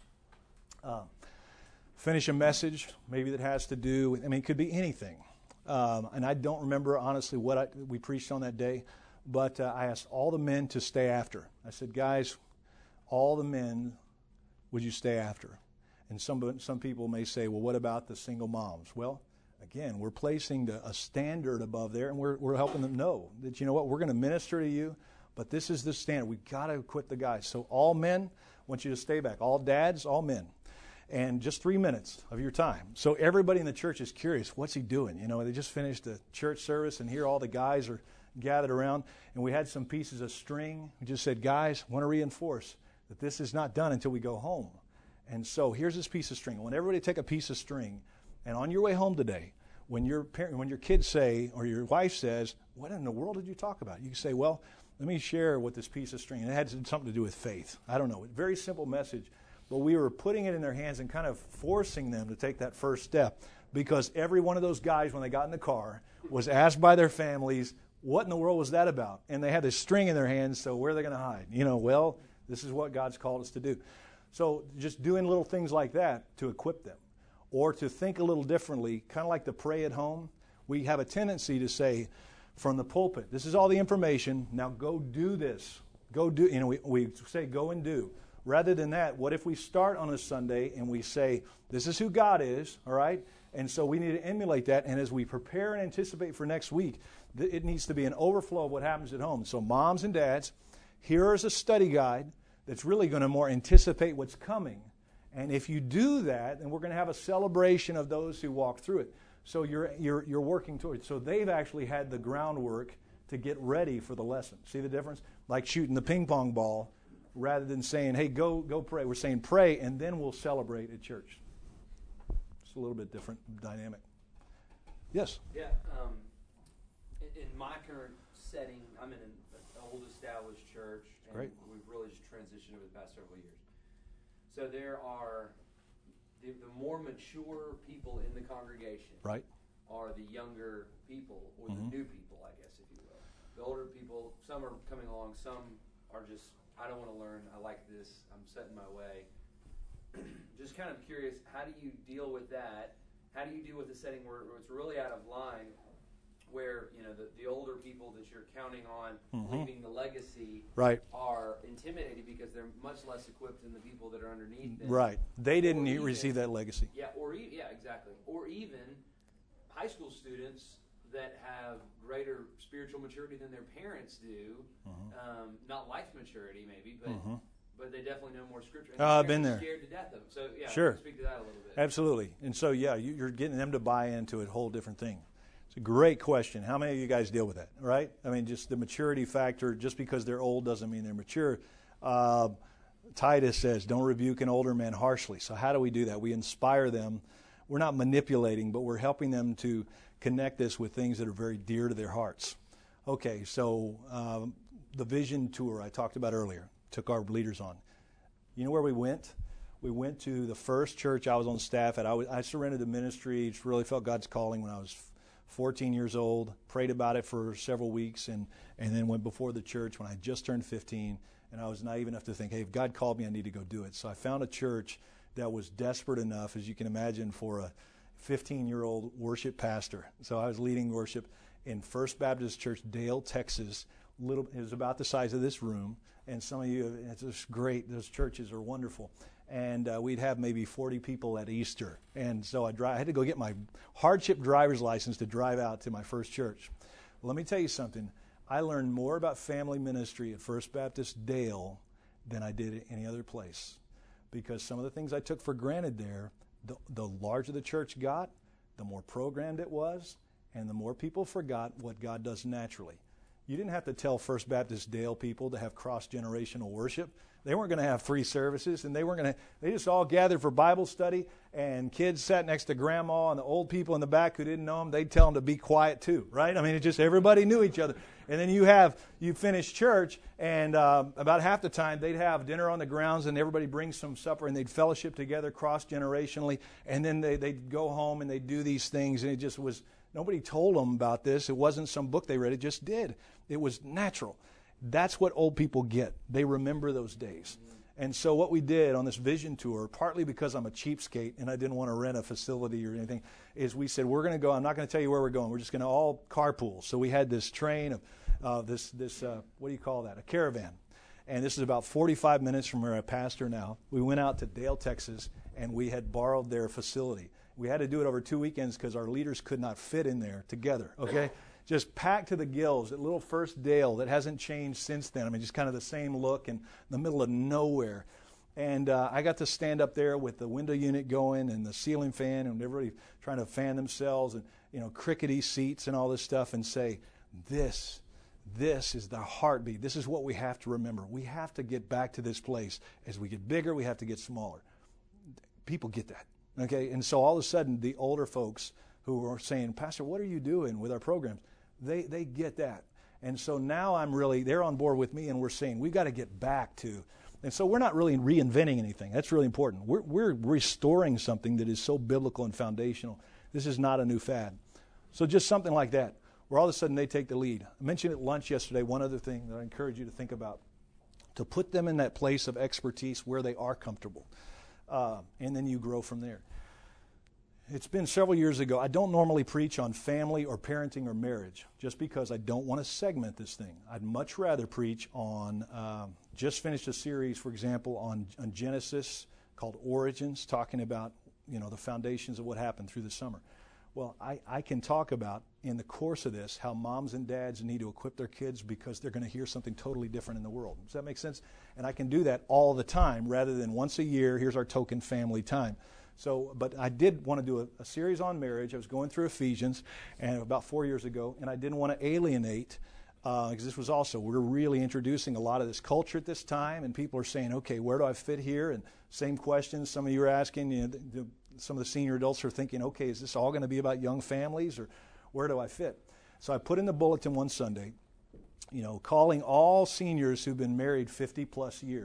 Uh, finish a message, maybe that has to do with, I mean, it could be anything. Um, and I don't remember, honestly, what I, we preached on that day, but uh, I asked all the men to stay after. I said, guys, all the men, would you stay after? And some, some people may say, well, what about the single moms? Well, again, we're placing the, a standard above there, and we're, we're helping them know that, you know what, we're going to minister to you, but this is the standard. We've got to equip the guys. So all men, I want you to stay back. All dads, all men. And just three minutes of your time. So everybody in the church is curious, what's he doing? You know, they just finished the church service, and here all the guys are gathered around. And we had some pieces of string. We just said, guys, I want to reinforce that this is not done until we go home. And so here's this piece of string. I want everybody to take a piece of string. And on your way home today, when your parent, when your kids say, or your wife says, what in the world did you talk about? You can say, well, let me share what this piece of string. And it had something to do with faith. I don't know. Very simple message. But we were putting it in their hands and kind of forcing them to take that first step, because every one of those guys, when they got in the car, was asked by their families, what in the world was that about? And they had this string in their hands, so where are they going to hide? You know, well, this is what God's called us to do. So just doing little things like that to equip them, or to think a little differently, kind of like the pray at home. We have a tendency to say from the pulpit, this is all the information, now go do this. Go do, you know, we, we say go and do. Rather than that, what if we start on a Sunday and we say, this is who God is, all right? And so we need to emulate that. And as we prepare and anticipate for next week, th- it needs to be an overflow of what happens at home. So moms and dads, here is a study guide that's really going to more anticipate what's coming. And if you do that, then we're going to have a celebration of those who walk through it. So you're, you're, you're working towards it. So they've actually had the groundwork to get ready for the lesson. See the difference? Like shooting the ping pong ball. Rather than saying, hey, go go pray. We're saying pray, and then we'll celebrate at church. It's a little bit different dynamic. Yes? Yeah. Um, in, in my current setting, I'm in an, an old established church, and Great. we've really just transitioned over the past several years. So there are the, the more mature people in the congregation Right. are the younger people, or Mhm. the new people, I guess, if you will. The older people, some are coming along, some are just, I don't want to learn, I like this, I'm set in my way. Just kind of curious, how do you deal with that? How do you deal with a setting where, where it's really out of line, where, you know, the, the older people that you're counting on Mhm. leaving the legacy Right. are intimidated because they're much less equipped than the people that are underneath them. Right. They didn't Or e- even- receive that legacy. Yeah, or e- yeah, exactly. Or even high school students that have greater spiritual maturity than their parents do. Mhm. Um, not life maturity, maybe, but Mhm. but they definitely know more scripture. And Oh, their I've been parents there. are scared to death of them. So yeah, Sure. speak to that a little bit. Absolutely. And so, yeah, you, you're getting them to buy into a whole different thing. It's a great question. How many of you guys deal with that, right? I mean, just the maturity factor, just because they're old doesn't mean they're mature. Uh, Titus says, don't rebuke an older man harshly. So how do we do that? We inspire them. We're not manipulating, but we're helping them to connect this with things that are very dear to their hearts. Okay, so um, the vision tour I talked about earlier, took our leaders on. You know where we went? We went to the first church I was on staff at. I, was, I surrendered to ministry, just really felt God's calling when I was fourteen years old, prayed about it for several weeks, and, and then went before the church when I just turned fifteen, and I was naive enough to think, hey, if God called me, I need to go do it. So I found a church that was desperate enough, as you can imagine, for a fifteen-year-old worship pastor. So I was leading worship in First Baptist Church, Dale, Texas. Little, it was about the size of this room, and some of you, it's just great. Those churches are wonderful. And uh, we'd have maybe forty people at Easter. And so I, dri- I had to go get my hardship driver's license to drive out to my first church. Well, let me tell you something. I learned more about family ministry at First Baptist Dale than I did at any other place. Because some of the things I took for granted there, the, the larger the church got, the more programmed it was, and the more people forgot what God does naturally. You didn't have to tell First Baptist Dale people to have cross-generational worship. They weren't going to have free services, and they weren't going to. They just all gathered for Bible study, and kids sat next to grandma, and the old people in the back who didn't know them, they'd tell them to be quiet too, right? I mean, it just everybody knew each other. And then you have you finish church, and uh, about half the time they'd have dinner on the grounds, and everybody brings some supper, and they'd fellowship together cross-generationally, and then they, they'd go home and they'd do these things, and it just was. Nobody told them about this. It wasn't some book they read. It just did. It was natural. That's what old people get. They remember those days. And so what we did on this vision tour, partly because I'm a cheapskate and I didn't want to rent a facility or anything, is we said, we're going to go. I'm not going to tell you where we're going. We're just going to all carpool. So we had this train of uh, this, this uh, what do you call that, a caravan. And this is about forty-five minutes from where I pastor now. We went out to Dale, Texas, and we had borrowed their facility. We had to do it over two weekends because our leaders could not fit in there together, okay? Just packed to the gills, that little First Dale that hasn't changed since then. I mean, just kind of the same look in the middle of nowhere. And uh, I got to stand up there with the window unit going and the ceiling fan and everybody trying to fan themselves and, you know, crickety seats and all this stuff and say, this, this is the heartbeat. This is what we have to remember. We have to get back to this place. As we get bigger, we have to get smaller. People get that. Okay, and so all of a sudden, the older folks who are saying, Pastor, what are you doing with our programs? They they get that. And so now I'm really, they're on board with me, and we're saying, we've got to get back to. And so we're not really reinventing anything. That's really important. We're, we're restoring something that is so biblical and foundational. This is not a new fad. So just something like that, where all of a sudden they take the lead. I mentioned at lunch yesterday one other thing that I encourage you to think about, to put them in that place of expertise where they are comfortable. Uh, and then you grow from there. It's been several years ago. I don't normally preach on family or parenting or marriage just because I don't want to segment this thing. I'd much rather preach on, um, just finished a series, for example, on, on Genesis called Origins, talking about, you know, the foundations of what happened through the summer. Well, I, I can talk about in the course of this how moms and dads need to equip their kids because they're going to hear something totally different in the world. Does that make sense? And I can do that all the time rather than once a year, here's our token family time. So, but I did want to do a, a series on marriage. I was going through Ephesians and about four years ago, and I didn't want to alienate because uh, this was also, we're really introducing a lot of this culture at this time, and people are saying, okay, where do I fit here? And same questions some of you are asking. You know, the, the, some of the senior adults are thinking, okay, is this all going to be about young families, or where do I fit? So I put in the bulletin one Sunday, you know, calling all seniors who've been married fifty plus years.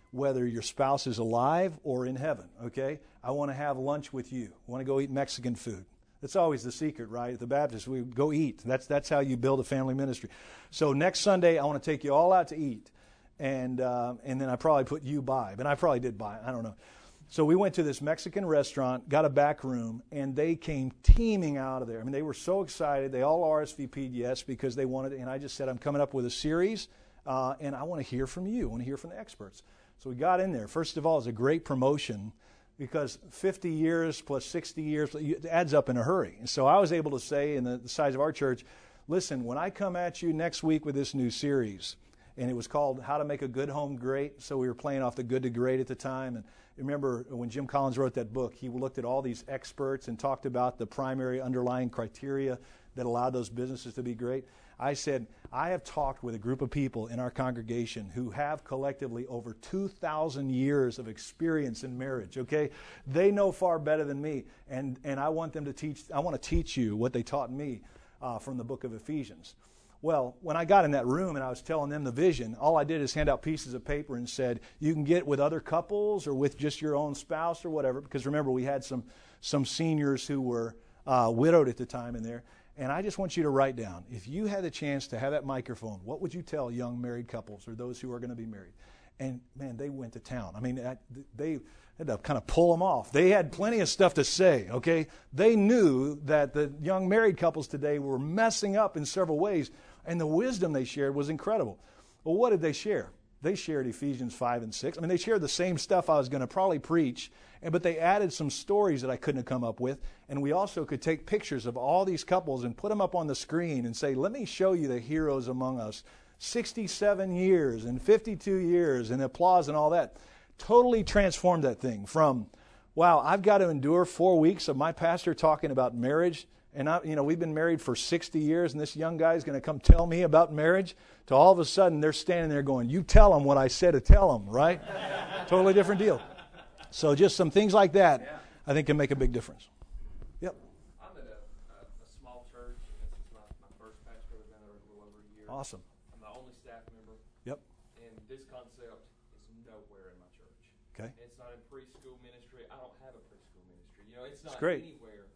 whether your spouse is alive or in heaven, okay? I want to have lunch with you. I want to go eat Mexican food. That's always the secret, right? At the Baptists, we go eat. That's that's how you build a family ministry. So next Sunday, I want to take you all out to eat. And uh, and then I probably put you by. But I probably did buy. I don't know. So we went to this Mexican restaurant, got a back room, and they came teeming out of there. I mean, they were so excited. They all R S V P'd yes because they wanted it. And I just said, I'm coming up with a series, uh, and I want to hear from you. I want to hear from the experts. So we got in there. First of all, it's a great promotion because fifty years plus sixty years, it adds up in a hurry. And so I was able to say in the, the size of our church, listen, when I come at you next week with this new series, and it was called How to Make a Good Home Great, so we were playing off the good to great at the time. And remember when Jim Collins wrote that book, he looked at all these experts and talked about the primary underlying criteria that allowed those businesses to be great. I said, I have talked with a group of people in our congregation who have collectively over two thousand years of experience in marriage, okay? They know far better than me, and, and I want them to teach, I want to teach you what they taught me uh, from the book of Ephesians. Well, when I got in that room and I was telling them the vision, all I did is hand out pieces of paper and said, you can get with other couples or with just your own spouse or whatever, because remember, we had some, some seniors who were uh, widowed at the time in there. And I just want you to write down, if you had the chance to have that microphone, what would you tell young married couples or those who are going to be married? And, man, they went to town. I mean, they had to kind of pull them off. They had plenty of stuff to say, okay? They knew that the young married couples today were messing up in several ways, and the wisdom they shared was incredible. Well, what did they share? They shared Ephesians five and six. I mean, they shared the same stuff I was going to probably preach, and but they added some stories that I couldn't have come up with, and we also could take pictures of all these couples and put them up on the screen and say, let me show you the heroes among us. sixty-seven years and fifty-two years and applause and all that. Totally transformed that thing from, wow, I've got to endure four weeks of my pastor talking about marriage, and I, you know, we've been married for sixty years, and this young guy is going to come tell me about marriage, to all of a sudden they're standing there going, you tell them what I said to tell them, right? Totally different deal. So just some things like that, yeah. I think can make a big difference. Yep. I'm at a, a, a small church, and this is my, my first pastor. I've been there a little over a year. Awesome. I'm the only staff member. Yep. And this concept is nowhere in my church. Okay. It's not in preschool ministry. I don't have a preschool ministry. You know, it's not it's great. anywhere.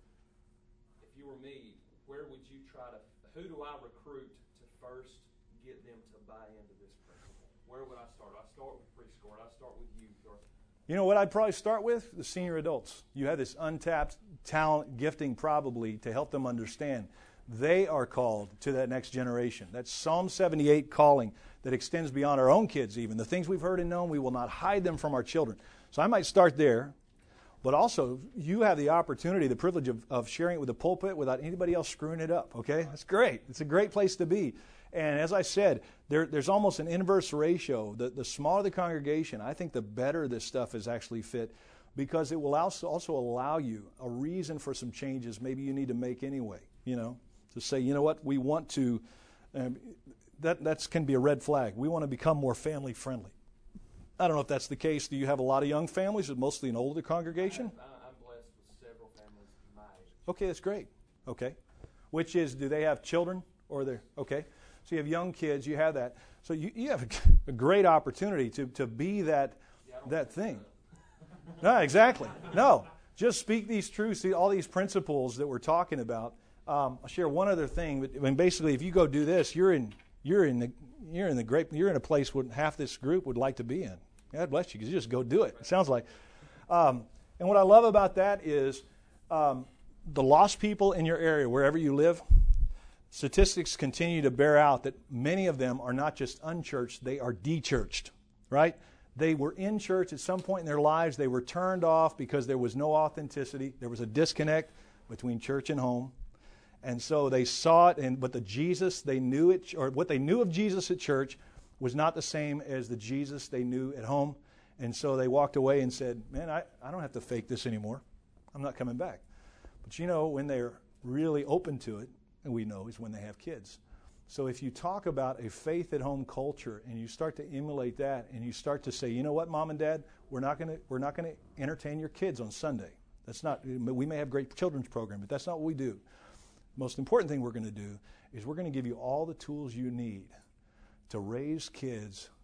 If you were me, where would you try to, who do I recruit to first get them to buy into this principle? Where would I start? I start with preschool, or I start with youth, or you know what I'd probably start with? The senior adults. You have this untapped talent, gifting probably to help them understand. They are called to that next generation. That's Psalm seventy-eight calling that extends beyond our own kids even. The things we've heard and known, we will not hide them from our children. So I might start there. But also, you have the opportunity, the privilege of, of sharing it with the pulpit without anybody else screwing it up, okay? That's great. It's a great place to be. And as I said, there, there's almost an inverse ratio. The, the smaller the congregation, I think the better this stuff is actually fit, because it will also, also allow you a reason for some changes maybe you need to make anyway, you know, to say, you know what, we want to, um, that that's, can be a red flag. We want to become more family friendly. I don't know if that's the case. Do you have a lot of young families? Is it mostly an older congregation? I, I'm blessed with several families my age. Okay, that's great. Okay. Which is, do they have children? Or they're, okay. So you have young kids, you have that. So you, you have a, a great opportunity to, to be that yeah, that thing. No, exactly. No. Just speak these truths, all these principles that we're talking about. Um, I'll share one other thing. But I mean, basically, if you go do this, you're in you're in the you're in the great you're in a place where half this group would like to be in. God bless you, because you just go do it. It sounds like. Um, and what I love about that is um, the lost people in your area, wherever you live, statistics continue to bear out that many of them are not just unchurched, they are de-churched, right? They were in church at some point in their lives. They were turned off because there was no authenticity. There was a disconnect between church and home. And so they saw it, and but the Jesus they knew it, or what they knew of Jesus at church was not the same as the Jesus they knew at home. And so they walked away and said, man, I, I don't have to fake this anymore. I'm not coming back. But you know, when they're really open to it, and we know is when they have kids. So if you talk about a faith-at-home culture and you start to emulate that, and you start to say, you know what, Mom and Dad, we're not going to we're not going to entertain your kids on Sunday. That's not. We may have great children's program, but that's not what we do. The most important thing we're going to do is we're going to give you all the tools you need to raise kids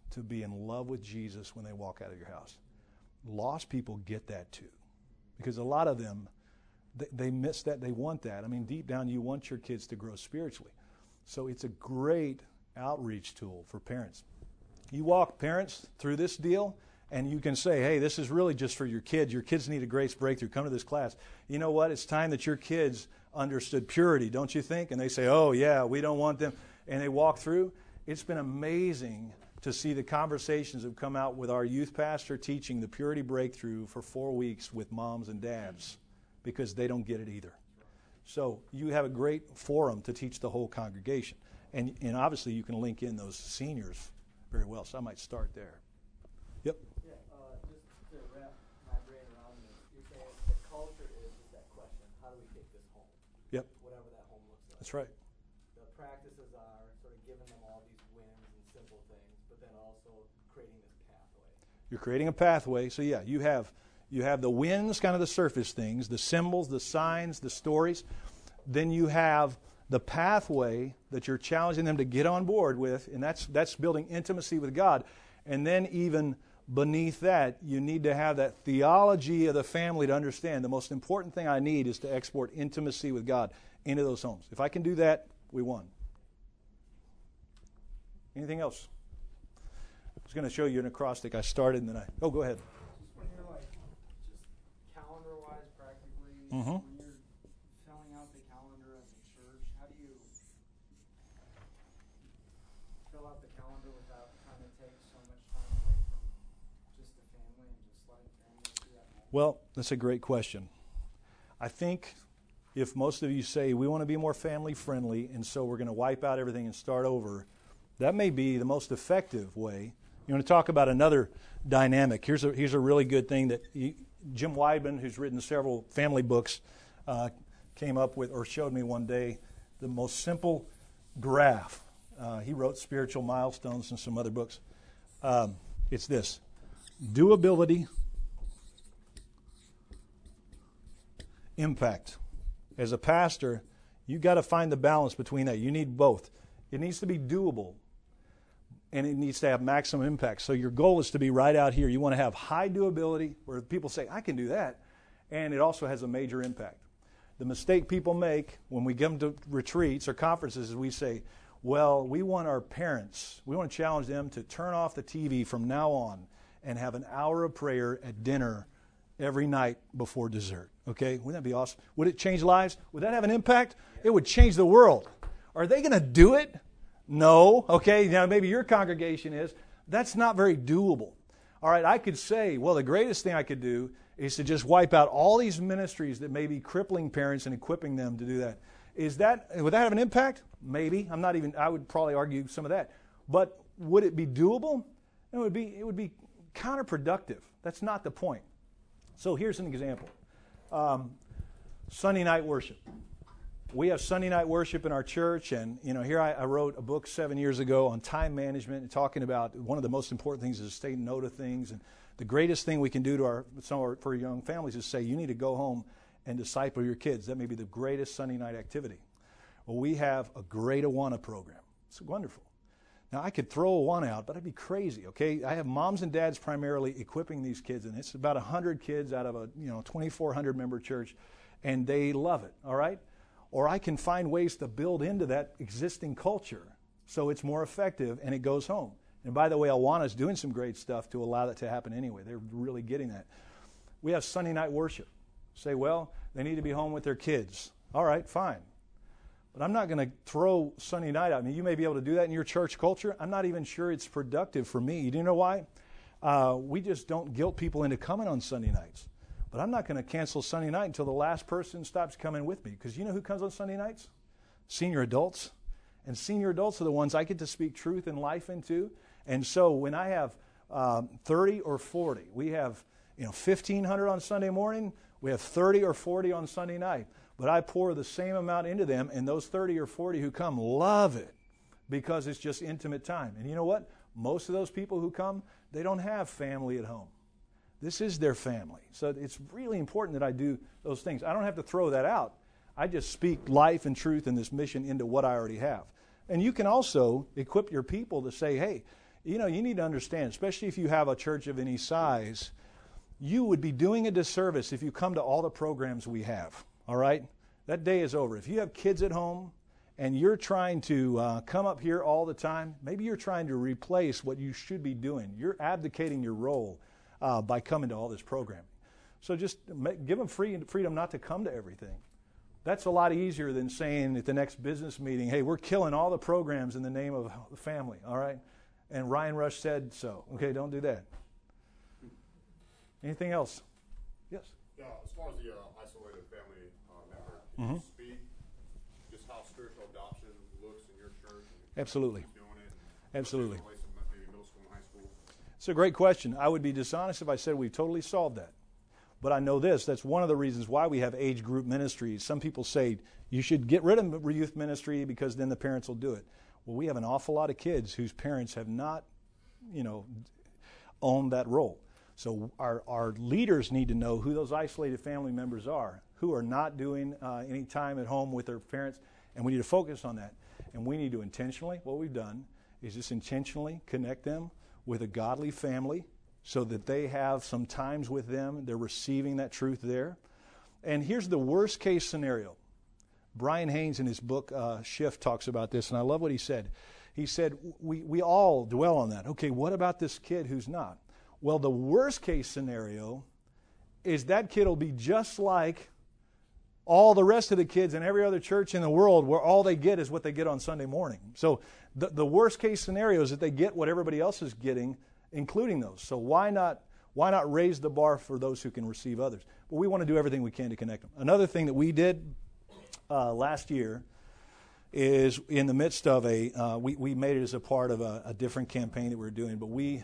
to be in love with Jesus when they walk out of your house. Lost people get that too. Because a lot of them, they, they miss that. They want that. I mean, deep down, you want your kids to grow spiritually. So it's a great outreach tool for parents. You walk parents through this deal, and you can say, hey, this is really just for your kids. Your kids need a grace breakthrough. Come to this class. You know what? It's time that your kids understood purity, don't you think? And they say, oh, yeah, we don't want them. And they walk through. It's been amazing to see the conversations that have come out with our youth pastor teaching the purity breakthrough for four weeks with moms and dads, because they don't get it either. So you have a great forum to teach the whole congregation. And, and obviously you can link in those seniors very well. So I might start there. Yep. Yeah, uh, just to wrap my brain around this, you're saying the culture is just that question, how do we take this home? Yep. Whatever that home looks like. That's right. The practices are sort of giving them all these wins and simple things, but then also creating this pathway. You're creating a pathway. So yeah, you have you have the wins, kind of the surface things, the symbols, the signs, the stories. Then you have the pathway that you're challenging them to get on board with, and that's that's building intimacy with God. And then even beneath that, you need to have that theology of the family to understand the most important thing I need is to export intimacy with God into those homes. If I can do that, we won. Anything else? I was going to show you an acrostic. I started and then I... Oh, go ahead. Just when you're like, just calendar-wise, practically, Mm-hmm. when you're filling out the calendar as a church, how do you fill out the calendar without trying to take so much time away from just the family and just letting families do that home? Well, that's a great question. I think if most of you say we want to be more family-friendly and so we're going to wipe out everything and start over, that may be the most effective way. You want to talk about another dynamic. Here's a, here's a really good thing that he, Jim Weidman, who's written several family books, uh, came up with or showed me one day the most simple graph. Uh, he wrote Spiritual Milestones and some other books. Um, it's this: doability, impact. As a pastor, you got to find the balance between that. You need both. It needs to be doable, and it needs to have maximum impact. So your goal is to be right out here. You want to have high doability, where people say, I can do that, and it also has a major impact. The mistake people make when we give them to retreats or conferences is we say, well, we want our parents, we want to challenge them to turn off the T V from now on and have an hour of prayer at dinner every night before dessert. Okay? Wouldn't that be awesome? Would it change lives? Would that have an impact? It would change the world. Are they going to do it? No. Okay, now maybe your congregation is. That's not very doable. All right, I could say, well, the greatest thing I could do is to just wipe out all these ministries that may be crippling parents and equipping them to do that. Is that, would that have an impact? Maybe. I'm not even, I would probably argue some of that. But would it be doable? It would be, it would be counterproductive. That's not the point. So here's an example. Um, Sunday night worship. We have Sunday night worship in our church, and you know, here I, I wrote a book seven years ago on time management and talking about one of the most important things is to say no to things. And the greatest thing we can do to our, some of our for young families is say, you need to go home and disciple your kids. That may be the greatest Sunday night activity. Well, we have a great Awana program. It's wonderful. Now, I could throw Awana out, but I'd be crazy, okay? I have moms and dads primarily equipping these kids, and it's about one hundred kids out of a you know twenty-four hundred member church, and they love it, all right? Or I can find ways to build into that existing culture so it's more effective and it goes home. And by the way, Awana's doing some great stuff to allow that to happen anyway. They're really getting that. We have Sunday night worship. Say, well, they need to be home with their kids. All right, fine. But I'm not going to throw Sunday night out. I mean, you may be able to do that in your church culture. I'm not even sure it's productive for me. Do you know why? Uh, we just don't guilt people into coming on Sunday nights. But I'm not going to cancel Sunday night until the last person stops coming with me. Because you know who comes on Sunday nights? Senior adults. And senior adults are the ones I get to speak truth and life into. And so when I have um, thirty or forty, we have you know fifteen hundred on Sunday morning, we have thirty or forty on Sunday night. But I pour the same amount into them, and those thirty or forty who come love it because it's just intimate time. And you know what? Most of those people who come, they don't have family at home. This is their family. So it's really important that I do those things. I don't have to throw that out. I just speak life and truth and this mission into what I already have. And you can also equip your people to say, hey, You know, you need to understand, especially if you have a church of any size, you would be doing a disservice if you come to all the programs we have, all right? That day is over. If you have kids at home and you're trying to uh, come up here all the time, maybe you're trying to replace what you should be doing. You're abdicating your role uh, by coming to all this programming. So just make, give them free, freedom not to come to everything. That's a lot easier than saying at the next business meeting, hey, we're killing all the programs in the name of the family, all right? And Ryan Rush said so. Okay, don't do that. Anything else? Yes? Yeah, as far as the uh, isolated family uh, member, can Mm-hmm. you speak just how spiritual adoption looks in your church? And Absolutely. who's doing it? Absolutely. Maybe middle school and high school. It's a great question. I would be dishonest if I said we've totally solved that. But I know this, that's one of the reasons why we have age group ministries. Some people say you should get rid of youth ministry because then the parents will do it. Well, we have an awful lot of kids whose parents have not, you know, owned that role. So our, our leaders need to know who those isolated family members are, who are not doing uh, any time at home with their parents, and we need to focus on that. And we need to intentionally, what we've done is just intentionally connect them with a godly family so that they have some times with them, they're receiving that truth there. And here's the worst case scenario. Brian Haynes in his book, uh, Shift, talks about this, and I love what he said. He said, we, we all dwell on that. Okay, what about this kid who's not? Well, the worst case scenario is that kid will be just like all the rest of the kids in every other church in the world where all they get is what they get on Sunday morning. So the, the worst case scenario is that they get what everybody else is getting, including those. So why not why not raise the bar for those who can receive others? Well, we want to do everything we can to connect them. Another thing that we did uh, last year is in the midst of a, uh, we, we made it as a part of a, a different campaign that we were doing, but we,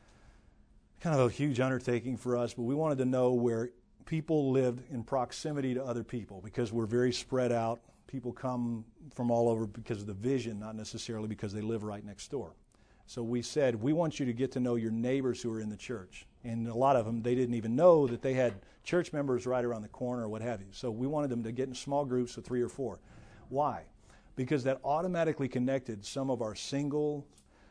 kind of a huge undertaking for us, but we wanted to know where people lived in proximity to other people because we're very spread out. People come from all over because of the vision, not necessarily because they live right next door. So we said, we want you to get to know your neighbors who are in the church. And a lot of them, they didn't even know that they had church members right around the corner or what have you. So we wanted them to get in small groups of three or four. Why? Because that automatically connected some of our single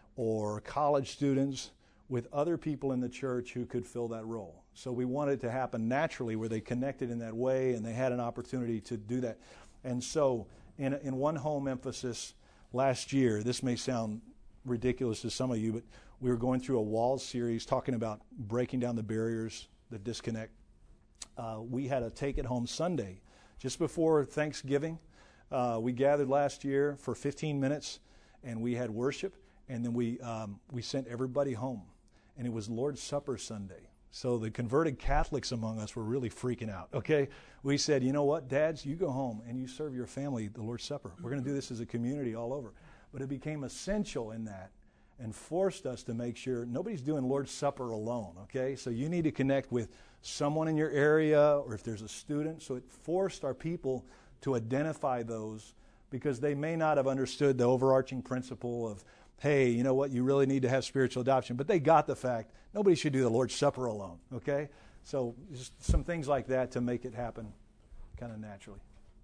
or college students with other people in the church who could fill that role. So we wanted it to happen naturally where they connected in that way and they had an opportunity to do that. And so in, in one home emphasis last year, this may sound ridiculous to some of you, but we were going through a Walls series talking about breaking down the barriers that disconnect. Uh, we had a Take It Home Sunday just before Thanksgiving. Uh, we gathered last year for fifteen minutes and we had worship, and then we um, we sent everybody home. And it was Lord's Supper Sunday. So the converted Catholics among us were really freaking out, okay? We said, you know what, dads, you go home and you serve your family the Lord's Supper. We're going to do this as a community all over. But it became essential in that and forced us to make sure nobody's doing Lord's Supper alone, okay? So you need to connect with someone in your area or if there's a student. So it forced our people to identify those because they may not have understood the overarching principle of, hey, you know what, you really need to have spiritual adoption. But they got the fact nobody should do the Lord's Supper alone, okay? So just some things like that to make it happen kind of naturally.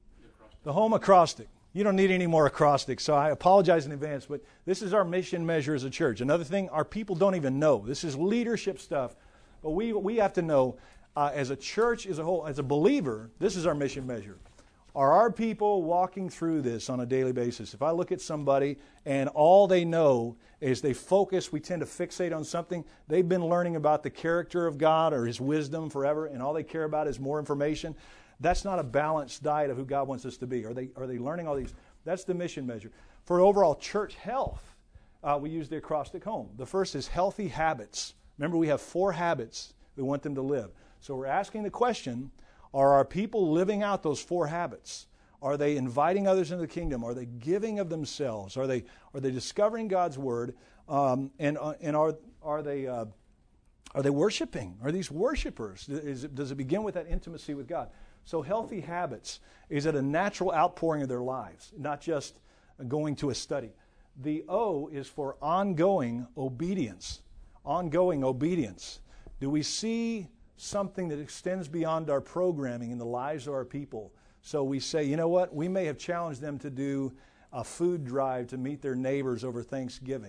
The home acrostic. You don't need any more acrostics, so I apologize in advance, but this is our mission measure as a church. Another thing, our people don't even know. This is leadership stuff, but we we have to know uh, as a church, as a whole, as a believer, this is our mission measure. Are our people walking through this on a daily basis? If I look at somebody and all they know is they focus, we tend to fixate on something. They've been learning about the character of God or His wisdom forever, and all they care about is more information. That's not a balanced diet of who God wants us to be. Are they are they learning all these? That's the mission measure. For overall church health, uh, we use the acrostic home. The first is healthy habits. Remember, we have four habits we want them to live. So we're asking the question, are our people living out those four habits? Are they inviting others into the kingdom? Are they giving of themselves? Are they are they discovering God's word? Um, and uh, and are are they uh, are they worshiping? Are these worshipers? Is it, does it begin with that intimacy with God? So healthy habits, is it a natural outpouring of their lives, not just going to a study? The O is for ongoing obedience. Ongoing obedience. Do we see something that extends beyond our programming in the lives of our people? So we say, you know what, we may have challenged them to do a food drive to meet their neighbors over Thanksgiving.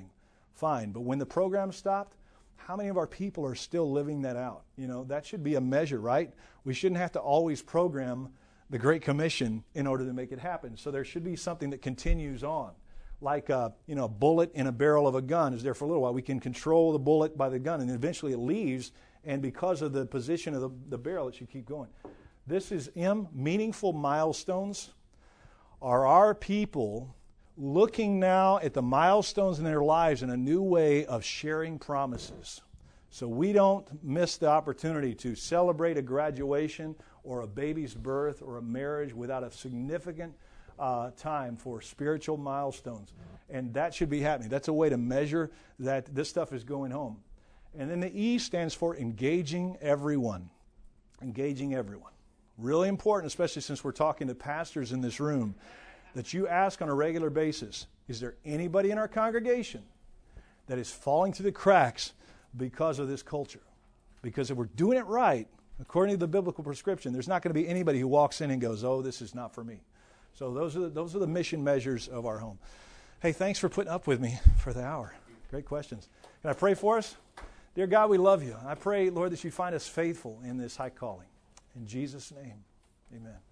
fine. But when the program stopped, how many of our people are still living that out? You know, that should be a measure, right? We shouldn't have to always program the Great Commission in order to make it happen. So there should be something that continues on. Like a, you know, a bullet in a barrel of a gun is there for a little while. We can control the bullet by the gun, and eventually it leaves, and because of the position of the, the barrel, it should keep going. This is M, meaningful milestones. Are our people looking now at the milestones in their lives in a new way of sharing promises? So we don't miss the opportunity to celebrate a graduation or a baby's birth or a marriage without a significant uh, time for spiritual milestones. And that should be happening. That's a way to measure that this stuff is going home. And then the E stands for engaging everyone. Engaging everyone. Really important, especially since we're talking to pastors in this room, that you ask on a regular basis, is there anybody in our congregation that is falling through the cracks because of this culture? Because if we're doing it right, according to the biblical prescription, there's not going to be anybody who walks in and goes, oh, this is not for me. So those are the, those are the mission measures of our home. Hey, thanks for putting up with me for the hour. Great questions. Can I pray for us? Dear God, we love you. I pray, Lord, that you find us faithful in this high calling. In Jesus' name, amen.